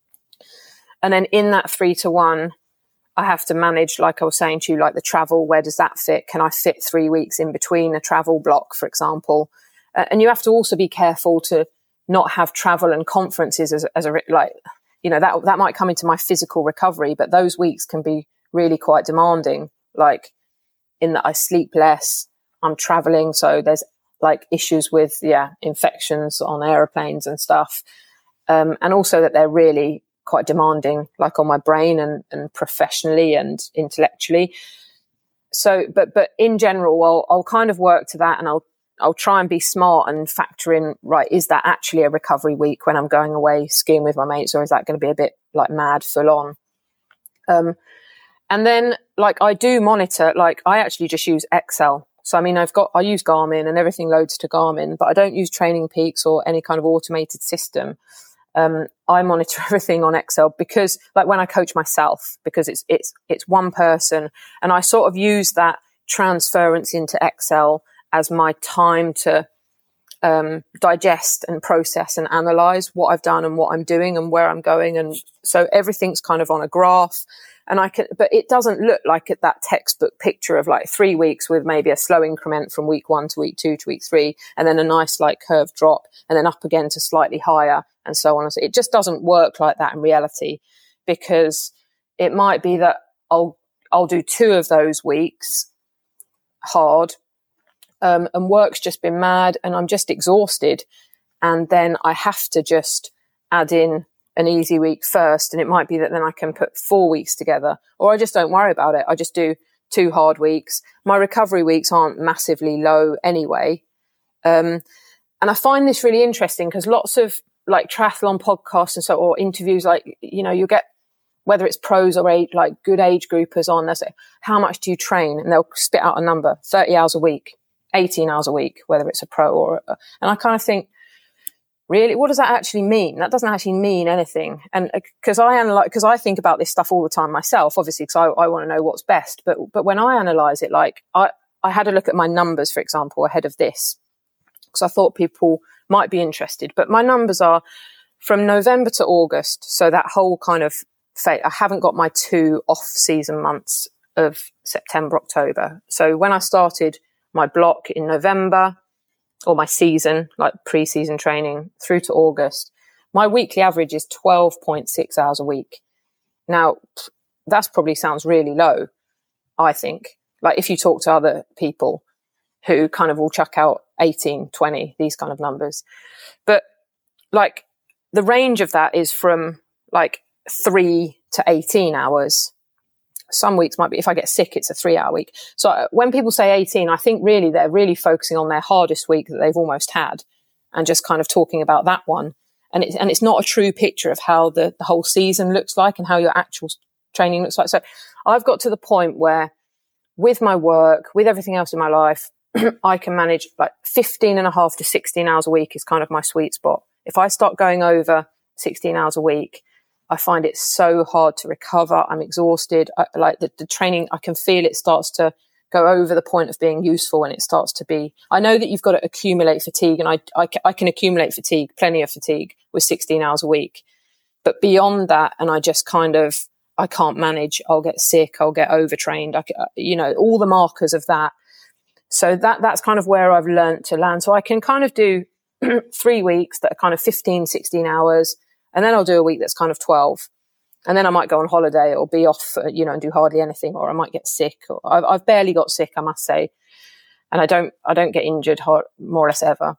And then in that three to one, I have to manage, like I was saying to you, like the travel, where does that fit? Can I fit three weeks in between a travel block, for example? Uh, and you have to also be careful to not have travel and conferences as, as a, like, you know, that, that might come into my physical recovery, but those weeks can be really quite demanding, like in that I sleep less, I'm traveling. So there's like issues with, yeah, infections on airplanes and stuff. Um, and also that they're really quite demanding, like on my brain and, and professionally and intellectually. So, but, but in general, I'll, I'll kind of work to that, and I'll, I'll try and be smart and factor in, right, is that actually a recovery week when I'm going away skiing with my mates, or is that going to be a bit like mad full on? Um, and then like I do monitor, like I actually just use Excel. So, I mean, I've got, I use Garmin and everything loads to Garmin, but I don't use Training Peaks or any kind of automated system. Um, I monitor everything on Excel because like when I coach myself, because it's, it's, it's one person, and I sort of use that transference into Excel as my time to, um, digest and process and analyze what I've done and what I'm doing and where I'm going. And so everything's kind of on a graph, and I can, but it doesn't look like that textbook picture of like three weeks with maybe a slow increment from week one to week two to week three, and then a nice like curve drop, and then up again to slightly higher, and so on. It just doesn't work like that in reality, because it might be that I'll, I'll do two of those weeks hard, um, and work's just been mad and I'm just exhausted. And then I have to just add in an easy week first. And it might be that then I can put four weeks together, or I just don't worry about it. I just do two hard weeks. My recovery weeks aren't massively low anyway. Um, and I find this really interesting because lots of like triathlon podcasts and so, or interviews, like, you know, you get, whether it's pros or age, like good age groupers on, they say, how much do you train? And they'll spit out a number, thirty hours a week, eighteen hours a week, whether it's a pro or, a, and I kind of think, really, what does that actually mean? That doesn't actually mean anything. And because I analyze, because I think about this stuff all the time myself, obviously, because I, I want to know what's best. But but when I analyze it, like I, I had a look at my numbers, for example, ahead of this, because I thought people might be interested. But my numbers are from November to August. So that whole kind of phase, I haven't got my two off-season months of September, October. So when I started my block in November, or my season, like pre-season training through to August, my weekly average is twelve point six hours a week. Now, that's probably sounds really low, I think. Like if you talk to other people who kind of will chuck out eighteen, twenty, these kind of numbers. But like the range of that is from like three to eighteen hours. Some weeks might be, if I get sick, it's a three hour week. So uh, when people say eighteen, I think really they're really focusing on their hardest week that they've almost had and just kind of talking about that one. And it's, and it's not a true picture of how the, the whole season looks like and how your actual training looks like. So I've got to the point where with my work, with everything else in my life, I can manage like fifteen and a half to sixteen hours a week is kind of my sweet spot. If I start going over sixteen hours a week, I find it so hard to recover. I'm exhausted. I, like the, the training, I can feel it starts to go over the point of being useful and it starts to be, I know that you've got to accumulate fatigue and I, I, I can accumulate fatigue, plenty of fatigue with sixteen hours a week. But beyond that, and I just kind of, I can't manage. I'll get sick. I'll get overtrained. I, you know, all the markers of that. So that, that's kind of where I've learned to land. So I can kind of do three weeks that are kind of fifteen, sixteen hours. And then I'll do a week that's kind of twelve. And then I might go on holiday or be off, you know, and do hardly anything, or I might get sick. Or I've, I've barely got sick, I must say. And I don't, I don't get injured hard, more or less ever.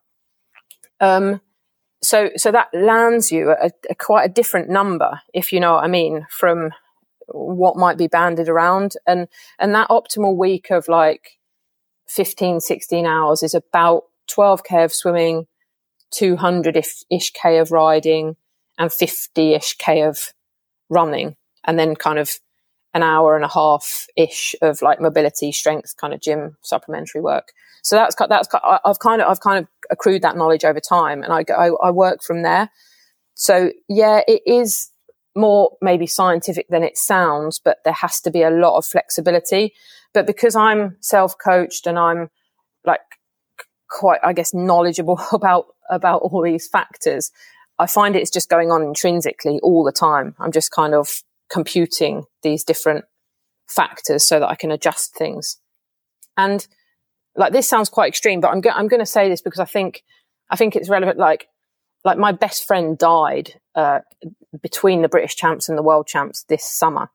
Um, so, so that lands you at a, a quite a different number, if you know what I mean, from what might be banded around. And, and that optimal week of like fifteen, sixteen hours is about twelve K of swimming, two hundred-ish K of riding, and fifty-ish K of running, and then kind of an hour and a half-ish of like mobility, strength, kind of gym supplementary work. So that's that's I've kind of I've kind of accrued that knowledge over time, and I I, I work from there. So yeah, it is more maybe scientific than it sounds, but there has to be a lot of flexibility. But because I'm self-coached and I'm like quite, I guess, knowledgeable about about all these factors, I find it's just going on intrinsically all the time. I'm just kind of computing these different factors so that I can adjust things. And like, this sounds quite extreme, but I'm go- I'm going to say this because I think, I think it's relevant. Like, like my best friend died, uh, between the British champs and the world champs this summer.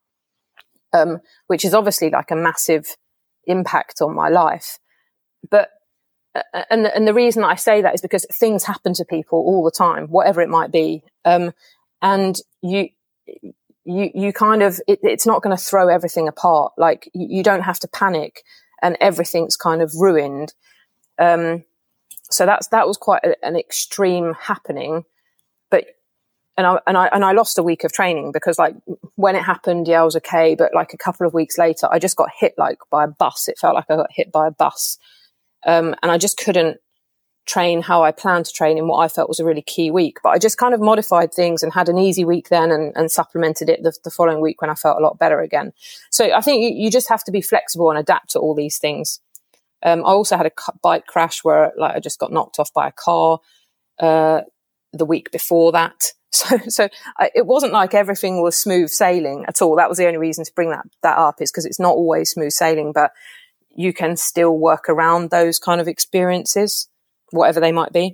Um, which is obviously like a massive impact on my life. But And the, and the reason I say that is because things happen to people all the time, whatever it might be. Um, and you, you, you kind of, it, it's not going to throw everything apart. Like you, you don't have to panic and everything's kind of ruined. Um, so that's, that was quite a, an extreme happening, but, and I, and I, and I lost a week of training because like when it happened, yeah, I was okay. But like a couple of weeks later, I just got hit like by a bus. It felt like I got hit by a bus. Um, and I just couldn't train how I planned to train in what I felt was a really key week. But I just kind of modified things and had an easy week then and, and supplemented it the, the following week when I felt a lot better again. So I think you, you just have to be flexible and adapt to all these things. Um, I also had a bike crash where like I just got knocked off by a car uh, the week before that. So, so I, it wasn't like everything was smooth sailing at all. That was the only reason to bring that, that up, is because it's not always smooth sailing, but you can still work around those kind of experiences, whatever they might be.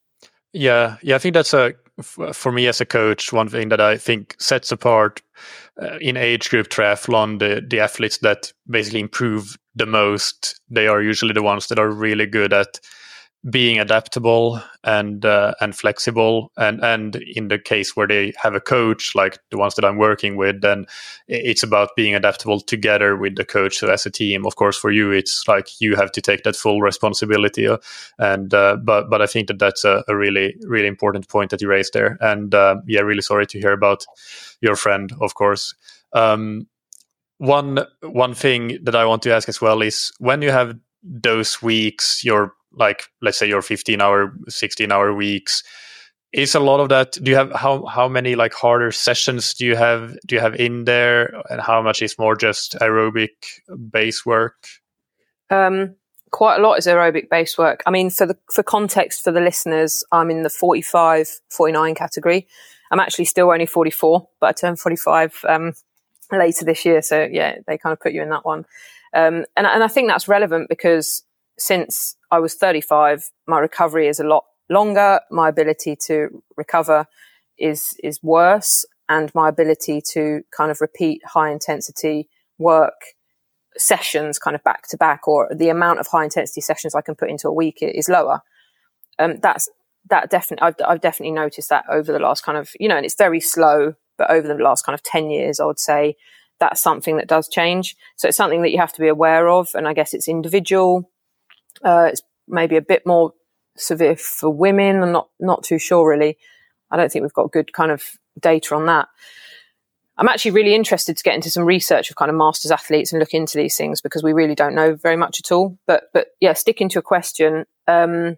Yeah. Yeah. I think that's a, for me as a coach, one thing that I think sets apart uh, in age group triathlon, the, the athletes that basically improve the most, they are usually the ones that are really good at being adaptable and uh, and flexible, and and in the case where they have a coach like the ones that I'm working with, then it's about being adaptable together with the coach. So as a team, of course, for you it's like you have to take that full responsibility, uh, and uh, but but I think that that's a, a really really important point that you raised there. And uh, yeah, really sorry to hear about your friend, of course. Um, one one thing that I want to ask as well is, when you have those weeks, your like, let's say your fifteen hour, sixteen hour weeks, is a lot of that, do you have, how how many like harder sessions do you have do you have in there, and how much is more just aerobic base work? Um, quite a lot is aerobic base work. I mean, for the for context for the listeners, I'm in the forty-five, forty-nine category. I'm actually still only forty-four, but I turned forty-five um, later this year. So yeah, they kind of put you in that one. Um, and, and I think that's relevant because since I was thirty-five, my recovery is a lot longer. My ability to recover is is worse, and my ability to kind of repeat high intensity work sessions kind of back to back, or the amount of high intensity sessions I can put into a week is lower. Um, that's that definitely I've, I've definitely noticed that over the last kind of, you know, and it's very slow, but over the last kind of ten years, I would say that's something that does change. So it's something that you have to be aware of, and I guess it's individual. Uh, it's maybe a bit more severe for women. I'm not not too sure really. I don't think we've got good kind of data on that. I'm actually really interested to get into some research of kind of masters athletes and look into these things, because we really don't know very much at all. But, but yeah, sticking to a question. Um,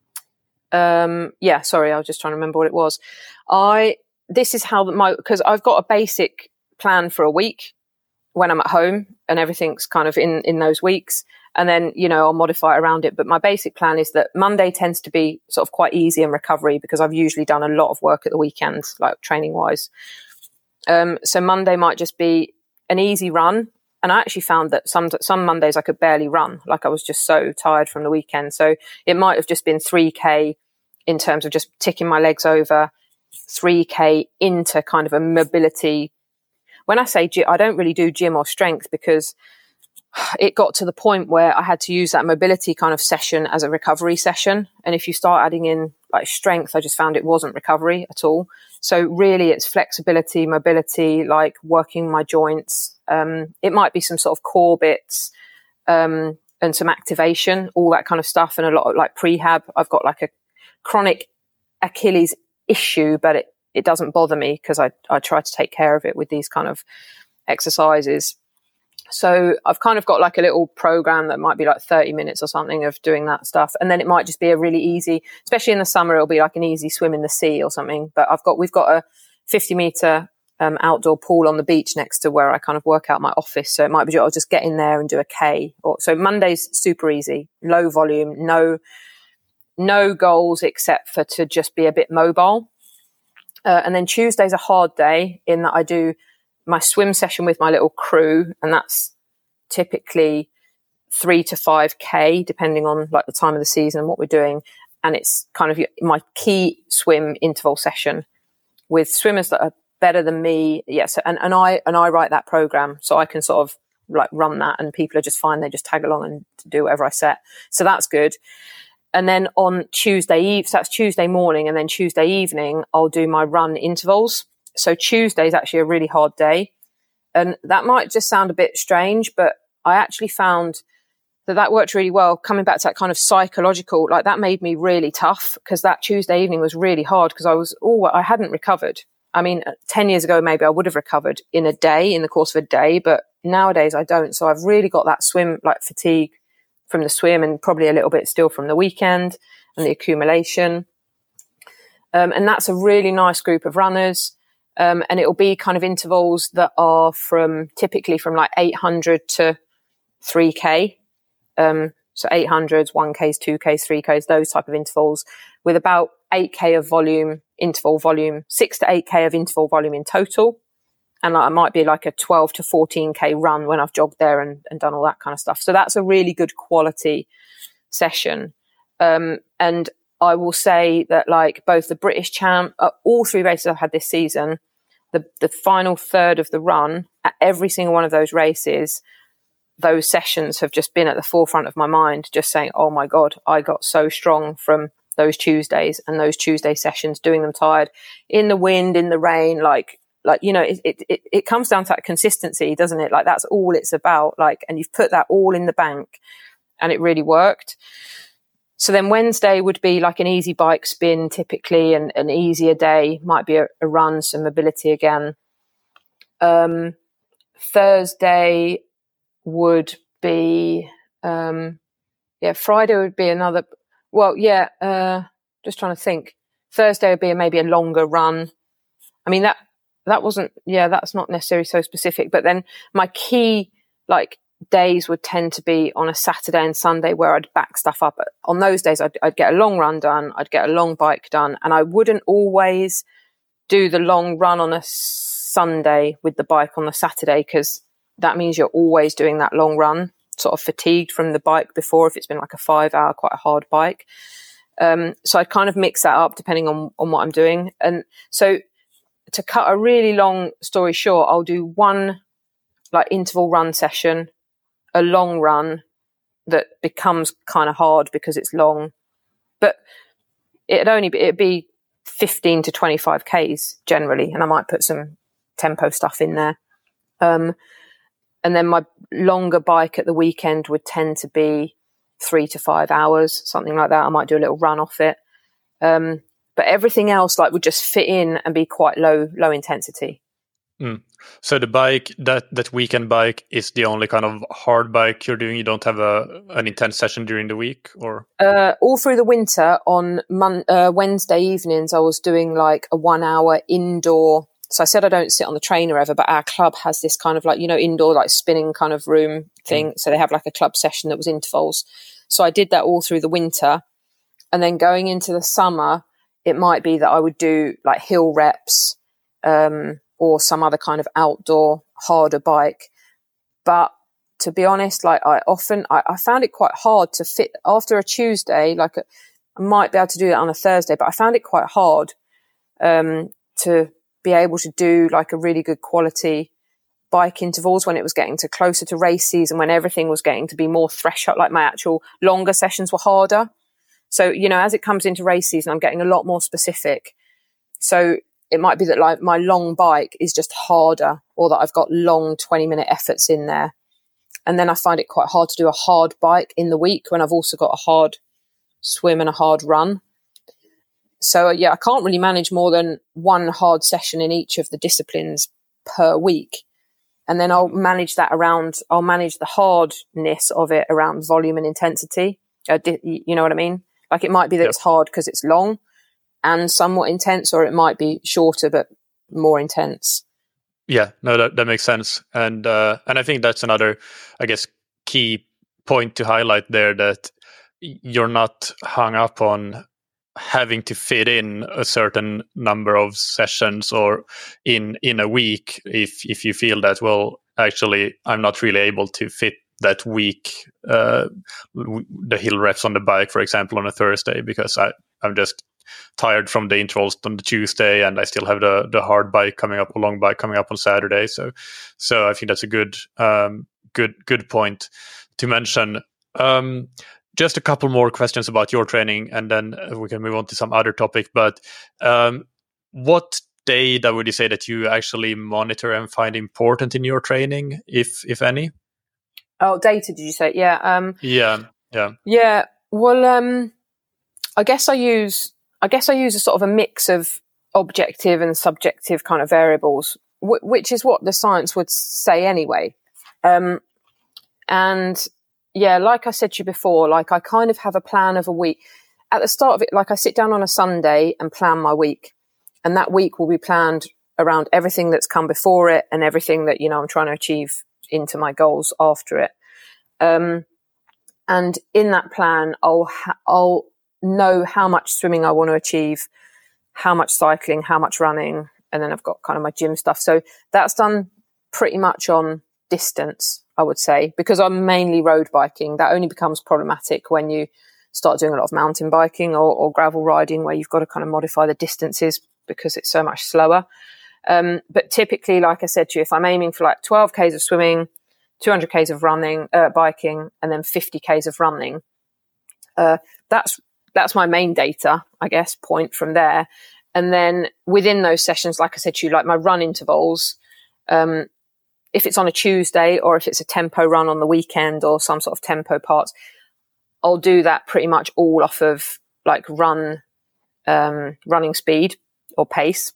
um, yeah, sorry, I was just trying to remember what it was. I, this is how my, because I've got a basic plan for a week when I'm at home and everything's kind of in, in those weeks. And then, you know, I'll modify around it. But my basic plan is that Monday tends to be sort of quite easy in recovery, because I've usually done a lot of work at the weekend, like training wise. Um, so Monday might just be an easy run. And I actually found that some some Mondays I could barely run. Like I was just so tired from the weekend. So it might have just been three K in terms of just ticking my legs over, three K into kind of a mobility. When I say gym, I don't really do gym or strength, because it got to the point where I had to use that mobility kind of session as a recovery session. And if you start adding in like strength, I just found it wasn't recovery at all. So really it's flexibility, mobility, like working my joints. Um, it might be some sort of core bits, um, and some activation, all that kind of stuff. And a lot of like prehab. I've got like a chronic Achilles issue, but it, it doesn't bother me because I, I try to take care of it with these kind of exercises. So I've kind of got like a little program that might be like thirty minutes or something of doing that stuff. And then it might just be a really easy, especially in the summer, it'll be like an easy swim in the sea or something. But I've got, we've got a fifty meter um, outdoor pool on the beach next to where I kind of work out my office. So it might be, I'll just get in there and do a K. Or so Monday's super easy, low volume, no, no goals except for to just be a bit mobile. Uh, and then Tuesday's a hard day in that I do my swim session with my little crew, and that's typically three to five K, depending on like the time of the season and what we're doing. And it's kind of my key swim interval session with swimmers that are better than me. Yes. And, and I, and I write that program, so I can sort of like run that, and people are just fine. They just tag along and do whatever I set. So that's good. And then on Tuesday Eve, so that's Tuesday morning, and then Tuesday evening, I'll do my run intervals. So Tuesday is actually a really hard day. And that might just sound a bit strange, but I actually found that that worked really well. Coming back to that kind of psychological, like that made me really tough, because that Tuesday evening was really hard because I was, oh, I hadn't recovered. I mean, ten years ago, maybe I would have recovered in a day, in the course of a day, but nowadays I don't. So I've really got that swim, like fatigue from the swim, and probably a little bit still from the weekend and the accumulation. Um, and that's a really nice group of runners. Um, and it'll be kind of intervals that are from typically from like eight hundred to three K. Um, so eight hundreds, one Ks, two Ks, three Ks, those type of intervals, with about eight K of volume, interval volume, six to eight K of interval volume in total. And like, I might be like a twelve to fourteen K run when I've jogged there and, and done all that kind of stuff. So that's a really good quality session. Um, and I will say that like both the British champ, uh, all three races I've had this season, the, the final third of the run, at every single one of those races, those sessions have just been at the forefront of my mind, just saying, oh my God, I got so strong from those Tuesdays and those Tuesday sessions, doing them tired in the wind, in the rain, like, like, you know, it, it, it comes down to that consistency, doesn't it? Like that's all it's about. Like, and you've put that all in the bank, and it really worked. So then Wednesday would be like an easy bike spin typically, and an easier day might be a, a run, some mobility again. Um, Thursday would be, um, yeah, Friday would be another, well, yeah, uh, just trying to think. Thursday would be maybe a longer run. I mean, that, that wasn't, yeah, that's not necessarily so specific, but then my key, like, days would tend to be on a Saturday and Sunday where I'd back stuff up. On those days, I'd, I'd get a long run done, I'd get a long bike done, and I wouldn't always do the long run on a Sunday with the bike on the Saturday, because that means you're always doing that long run, sort of fatigued from the bike before, if it's been like a five hour, quite a hard bike. Um, so I'd kind of mix that up depending on, on what I'm doing. And so to cut a really long story short, I'll do one like interval run session, a long run that becomes kind of hard because it's long, but it'd only be, it'd be fifteen to twenty-five Ks generally. And I might put some tempo stuff in there. Um, and then my longer bike at the weekend would tend to be three to five hours, something like that. I might do a little run off it. Um, but everything else like would just fit in and be quite low, low intensity. Mm. So the bike, that, that weekend bike is the only kind of hard bike you're doing? You don't have a an intense session during the week, or? Uh, all through the winter on mon- uh, Wednesday evenings, I was doing like a one hour indoor. So I said I don't sit on the trainer ever, but our club has this kind of like, you know, indoor like spinning kind of room thing. Mm. So they have like a club session that was intervals. So I did that all through the winter. And then going into the summer, it might be that I would do like hill reps, um, or some other kind of outdoor harder bike. But to be honest, like I often, I, I found it quite hard to fit after a Tuesday, like a, I might be able to do it on a Thursday, but I found it quite hard um, to be able to do like a really good quality bike intervals when it was getting to closer to race season, when everything was getting to be more threshold, like my actual longer sessions were harder. So, you know, as it comes into race season, I'm getting a lot more specific. So it might be that like my long bike is just harder, or that I've got long twenty minute efforts in there. And then I find it quite hard to do a hard bike in the week when I've also got a hard swim and a hard run. So yeah, I can't really manage more than one hard session in each of the disciplines per week. And then I'll manage that around, I'll manage the hardness of it around volume and intensity. Uh, you know what I mean? Like it might be that yep. It's hard because it's long and somewhat intense, or it might be shorter but more intense. Yeah, no, that, that makes sense. And uh, and I think that's another, I guess, key point to highlight there, that you're not hung up on having to fit in a certain number of sessions or in in a week if if you feel that, well, actually, I'm not really able to fit that week, uh, the hill reps on the bike, for example, on a Thursday, because I, I'm just tired from the intervals on the Tuesday, and I still have the the hard bike coming up, a long bike coming up on Saturday. So, so I think that's a good, um, good, good point to mention. Um, just a couple more questions about your training, and then we can move on to some other topic. But um, what data would you say that you actually monitor and find important in your training, if if any? Oh, data, did you say? Yeah. Um, yeah. Yeah. Yeah. Well, um, I guess I use. I guess I use a sort of a mix of objective and subjective kind of variables, w- which is what the science would say anyway. Um, and yeah, like I said to you before, like I kind of have a plan of a week. At the start of it, like I sit down on a Sunday and plan my week. And that week will be planned around everything that's come before it and everything that, you know, I'm trying to achieve into my goals after it. Um, and in that plan, I'll, ha- I'll, know how much swimming I want to achieve, how much cycling, how much running, and then I've got kind of my gym stuff. So that's done pretty much on distance, I would say, because I'm mainly road biking. That only becomes problematic when you start doing a lot of mountain biking or, or gravel riding, where you've got to kind of modify the distances because it's so much slower. Um, but typically, like I said to you, if I'm aiming for like twelve Ks of swimming, two hundred Ks of running, uh, biking, and then fifty Ks of running, uh, that's That's my main data, I guess, point from there. And then within those sessions, like I said to you, like my run intervals, um, if it's on a Tuesday or if it's a tempo run on the weekend or some sort of tempo parts, I'll do that pretty much all off of like run, um, running speed or pace.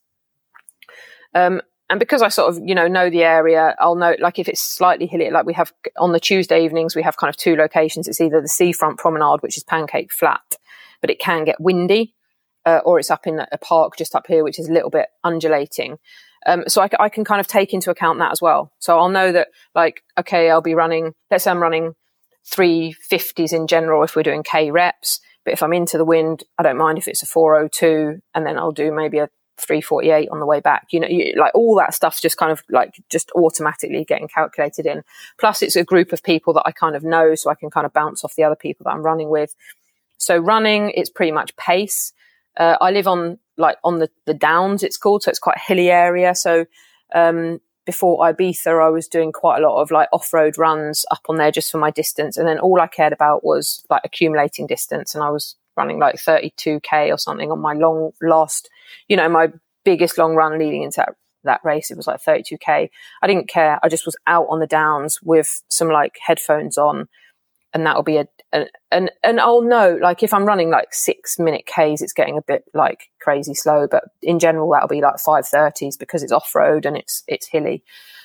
Um, and because I sort of, you know, know the area, I'll know, like if it's slightly hilly, like we have on the Tuesday evenings, we have kind of two locations. It's either the seafront promenade, which is pancake flat, but it can get windy. uh, or it's up in a park just up here, which is a little bit undulating. Um, so I, I can kind of take into account that as well. So I'll know that, like, okay, I'll be running, let's say I'm running three fifties in general if we're doing K reps. But if I'm into the wind, I don't mind if it's a four oh two, and then I'll do maybe a three forty-eight on the way back. You know, you, like all that stuff's just kind of like just automatically getting calculated in. Plus, it's a group of people that I kind of know, so I can kind of bounce off the other people that I'm running with. So running, it's pretty much pace. Uh, I live on like on the, the downs, it's called, so it's quite a hilly area. So um, before Ibiza, I was doing quite a lot of like off-road runs up on there just for my distance. And then all I cared about was like accumulating distance. And I was running like thirty-two K or something on my long last, you know, my biggest long run leading into that, that race. It was like thirty-two K. I didn't care. I just was out on the downs with some like headphones on. And that'll be a, a, and, and I'll know, like, if I'm running like six minute Ks, it's getting a bit like crazy slow, but in general, that'll be like five thirties because it's off road and it's, it's hilly.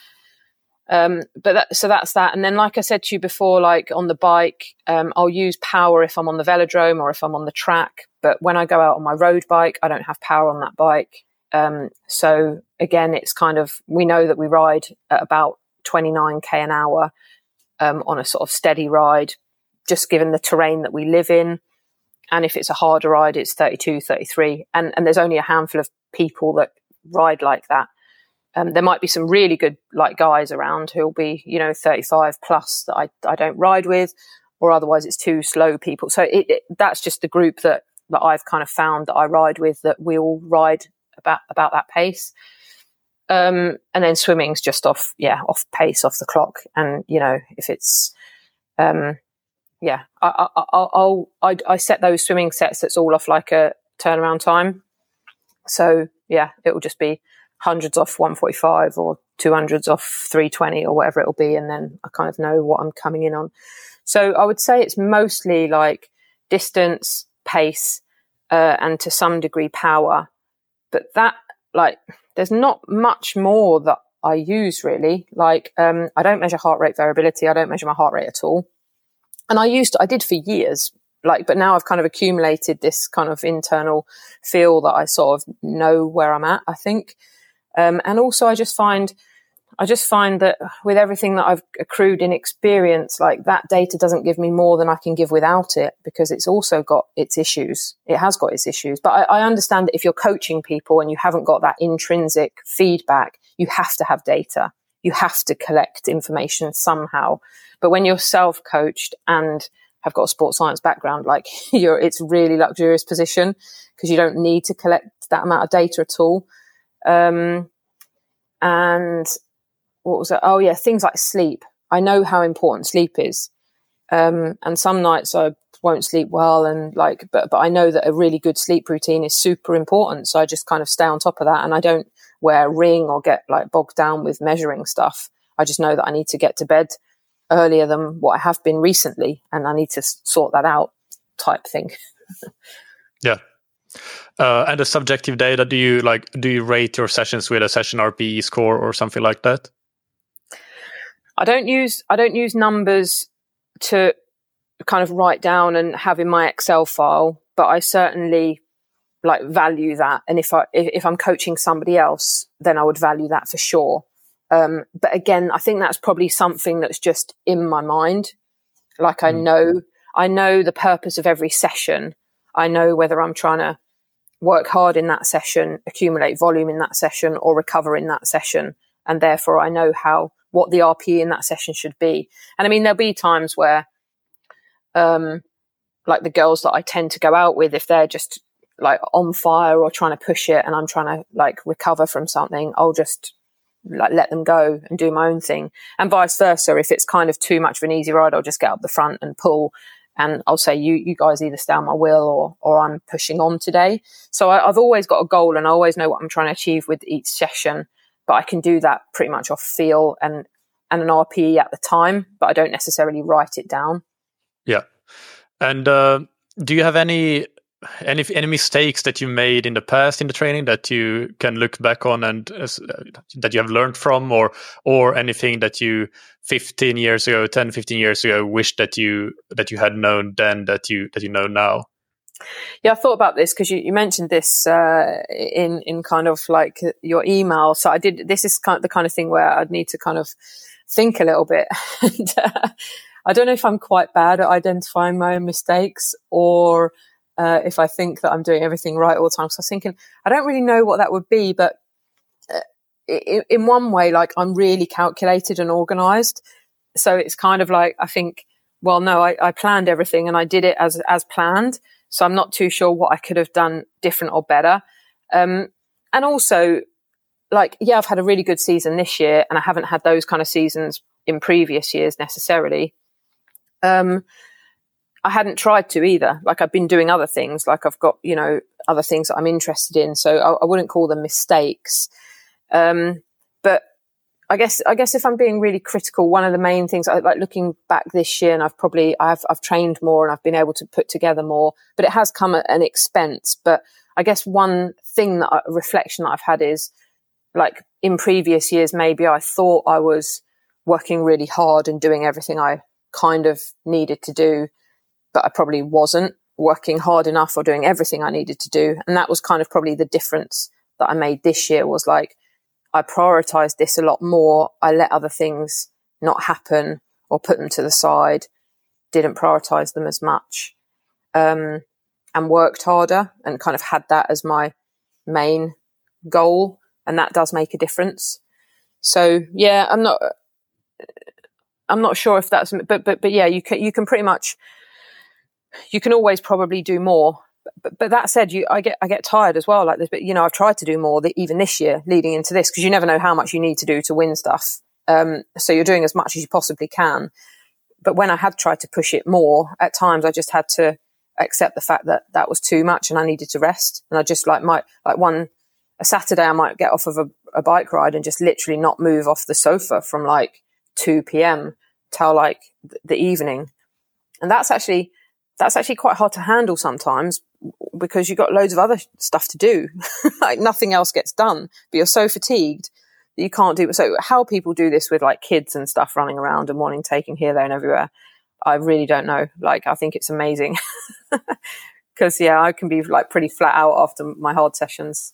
Um, but that, so that's that. And then, like I said to you before, like on the bike, um, I'll use power if I'm on the velodrome or if I'm on the track. But when I go out on my road bike, I don't have power on that bike. Um, so again, it's kind of, we know that we ride at about twenty-nine K an hour. Um, on a sort of steady ride, just given the terrain that we live in. And if it's a harder ride, it's thirty-two, thirty-three. And, and there's only a handful of people that ride like that. Um, there might be some really good like guys around who'll be, you know, thirty-five plus that I, I don't ride with, or otherwise it's too slow people. So it, it, that's just the group that, that I've kind of found that I ride with, that we all ride about, about that pace. Um, and then swimming's just off, yeah, off pace, off the clock. And, you know, if it's, um, yeah, I, I, I'll, I'll, I, I set those swimming sets that's all off like a turnaround time. So yeah, it will just be hundreds off one forty-five or two hundreds off three twenty or whatever it'll be. And then I kind of know what I'm coming in on. So I would say it's mostly like distance, pace, uh, and to some degree power. But that, like, there's not much more that I use really. Like, um, I don't measure heart rate variability. I don't measure my heart rate at all. And I used to, I did for years, like, but now I've kind of accumulated this kind of internal feel that I sort of know where I'm at, I think. Um, and also I just find, I just find that with everything that I've accrued in experience, like that data doesn't give me more than I can give without it, because it's also got its issues. It has got its issues. But I, I understand that if you're coaching people and you haven't got that intrinsic feedback, you have to have data. You have to collect information somehow. But when you're self-coached and have got a sports science background, like you're, it's really luxurious position because you don't need to collect that amount of data at all. Um, and what was it? Oh yeah, things like sleep. I know how important sleep is. Um, and some nights I won't sleep well, and like, but, but I know that a really good sleep routine is super important. So I just kind of stay on top of that, and I don't wear a ring or get like bogged down with measuring stuff. I just know that I need to get to bed earlier than what I have been recently, and I need to sort that out, type thing. Yeah. Uh, and the subjective data, do you like, do you rate your sessions with a session R P E score or something like that? I don't use, I don't use numbers to kind of write down and have in my Excel file, but I certainly like value that. And if I, if, if I'm coaching somebody else, then I would value that for sure. Um, but again, I think that's probably something that's just in my mind. Like I know, I know the purpose of every session. I know whether I'm trying to work hard in that session, accumulate volume in that session, or recover in that session. And therefore I know how, what the R P E in that session should be. And I mean, there'll be times where, um, like the girls that I tend to go out with, if they're just like on fire or trying to push it and I'm trying to like recover from something, I'll just like let them go and do my own thing. And vice versa. If it's kind of too much of an easy ride, I'll just get up the front and pull, and I'll say, you, you guys either stay on my wheel or, or I'm pushing on today. So I, I've always got a goal and I always know what I'm trying to achieve with each session, but I can do that pretty much off feel and, and an R P E at the time, but I don't necessarily write it down. Yeah. And uh, do you have any any any mistakes that you made in the past in the training that you can look back on and uh, that you have learned from, or or anything that you fifteen years ago, ten, fifteen years ago wished that you that you had known then that you that you know now? Yeah, I thought about this because you, you mentioned this uh, in in kind of like your email. So I did. This is kind of the kind of thing where I'd need to kind of think a little bit. and, uh, I don't know if I'm quite bad at identifying my own mistakes, or uh, if I think that I'm doing everything right all the time. So I was thinking, I don't really know what that would be, but uh, in, in one way, like I'm really calculated and organized. So it's kind of like I think, well, no, I, I planned everything and I did it as as planned. So I'm not too sure what I could have done different or better. Um, and also, like, yeah, I've had a really good season this year, and I haven't had those kind of seasons in previous years necessarily. Um, I hadn't tried to either. Like, I've been doing other things. Like, I've got, you know, other things that I'm interested in. So I, I wouldn't call them mistakes. Um, but I guess, I guess if I'm being really critical, one of the main things, I, like looking back this year, and I've probably, I've, I've trained more and I've been able to put together more, but it has come at an expense. But I guess one thing that, a reflection that I've had is, like, in previous years, maybe I thought I was working really hard and doing everything I kind of needed to do, but I probably wasn't working hard enough or doing everything I needed to do. And that was kind of probably the difference that I made this year, was like, I prioritized this a lot more. I let other things not happen or put them to the side, didn't prioritize them as much, um, and worked harder and kind of had that as my main goal. And that does make a difference. So yeah, I'm not, I'm not sure if that's, but, but, but yeah, you can, you can pretty much, you can always probably do more. But, but that said, you, I get, I get tired as well. Like this, but you know, I've tried to do more the, even this year leading into this, because you never know how much you need to do to win stuff. Um, so you're doing as much as you possibly can. But when I had tried to push it more, at times I just had to accept the fact that that was too much and I needed to rest. And I just like might, like one, a Saturday I might get off of a, a bike ride and just literally not move off the sofa from like two p.m. till like th- the evening. And that's actually, that's actually quite hard to handle sometimes, because you've got loads of other stuff to do. Like nothing else gets done, but you're so fatigued that you can't do it. So how people do this with like kids and stuff running around and wanting taking here, there and everywhere, I really don't know. Like, I think it's amazing. Because yeah, I can be like pretty flat out after my hard sessions.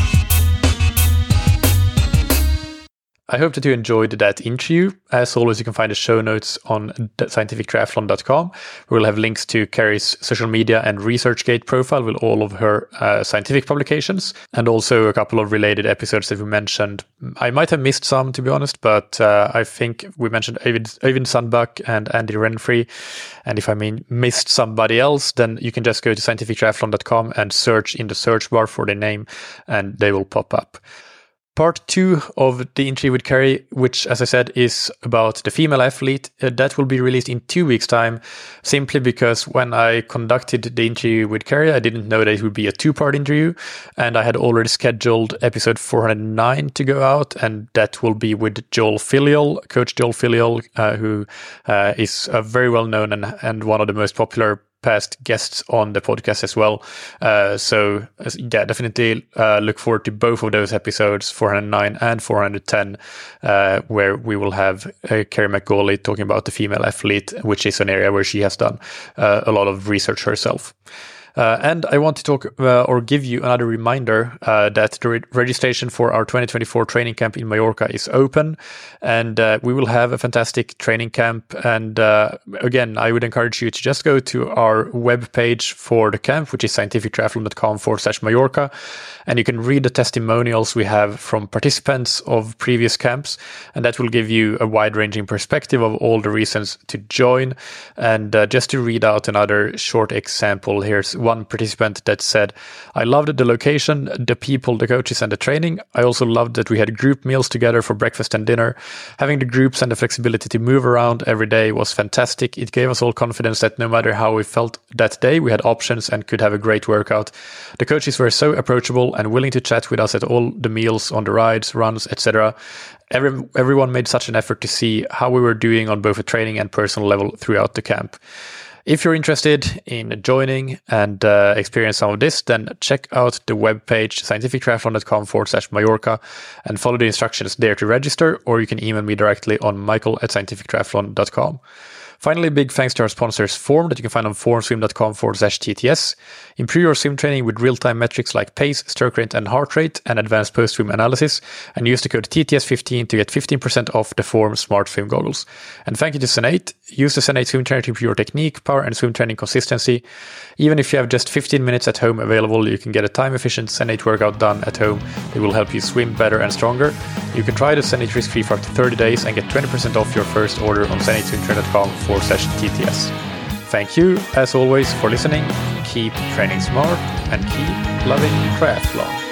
I hope that you enjoyed that interview. As always, you can find the show notes on scientific triathlon dot com. We'll have links to Carrie's social media and ResearchGate profile with all of her uh, scientific publications, and also a couple of related episodes that we mentioned. I might have missed some, to be honest, but uh, I think we mentioned Øyvind, Øyvind Sandbakk and Andy Renfrey. And if I mean missed somebody else, then you can just go to scientific triathlon dot com and search in the search bar for their name, and they will pop up. Part two of the interview with Carrie, which, as I said, is about the female athlete, uh, that will be released in two weeks' time, simply because when I conducted the interview with Carrie, I didn't know that it would be a two-part interview, and I had already scheduled episode four hundred nine to go out, and that will be with Joel Filial, Coach Joel Filial, uh, who uh, is a very well-known and, and one of the most popular past guests on the podcast as well. Uh, so yeah, definitely uh, look forward to both of those episodes, four hundred nine and four hundred ten, uh, where we will have uh, Carrie McGauley talking about the female athlete, which is an area where she has done uh, a lot of research herself. Uh, and I want to talk uh, or give you another reminder uh, that the re- registration for our twenty twenty-four training camp in Mallorca is open, and uh, we will have a fantastic training camp. And uh, again, I would encourage you to just go to our webpage for the camp, which is scientific triathlon dot com forward slash Mallorca, and you can read the testimonials we have from participants of previous camps, and that will give you a wide-ranging perspective of all the reasons to join. And uh, just to read out another short example, here's one participant that said, "I loved the location, the people, the coaches and the training. I also loved that we had group meals together for breakfast and dinner. Having the groups and the flexibility to move around every day was fantastic. It gave us all confidence that no matter how we felt that day, we had options and could have a great workout. The coaches were so approachable and willing to chat with us at all the meals, on the rides, runs, et cetera. Every, everyone made such an effort to see how we were doing on both a training and personal level throughout the camp." If you're interested in joining and uh, experience some of this, then check out the webpage scientific triathlon dot com forward slash Mallorca and follow the instructions there to register, or you can email me directly on michael at scientific triathlon dot com. Finally, big thanks to our sponsors Form, that you can find on formswim.com forward slash TTS. Improve your swim training with real-time metrics like pace, stroke rate, and heart rate, and advanced post-swim analysis. And use the code T T S fifteen to get fifteen percent off the Form Smart Swim Goggles. And thank you to Senate. Use the Senate swim trainer to improve your technique, power, and swim training consistency. Even if you have just fifteen minutes at home available, you can get a time-efficient Senate workout done at home that will help you swim better and stronger. You can try the Senate risk-free for up to thirty days and get twenty percent off your first order on senateswimtrainer.com forward slash TTS. Thank you, as always, for listening. Keep training smart and keep loving triathlon.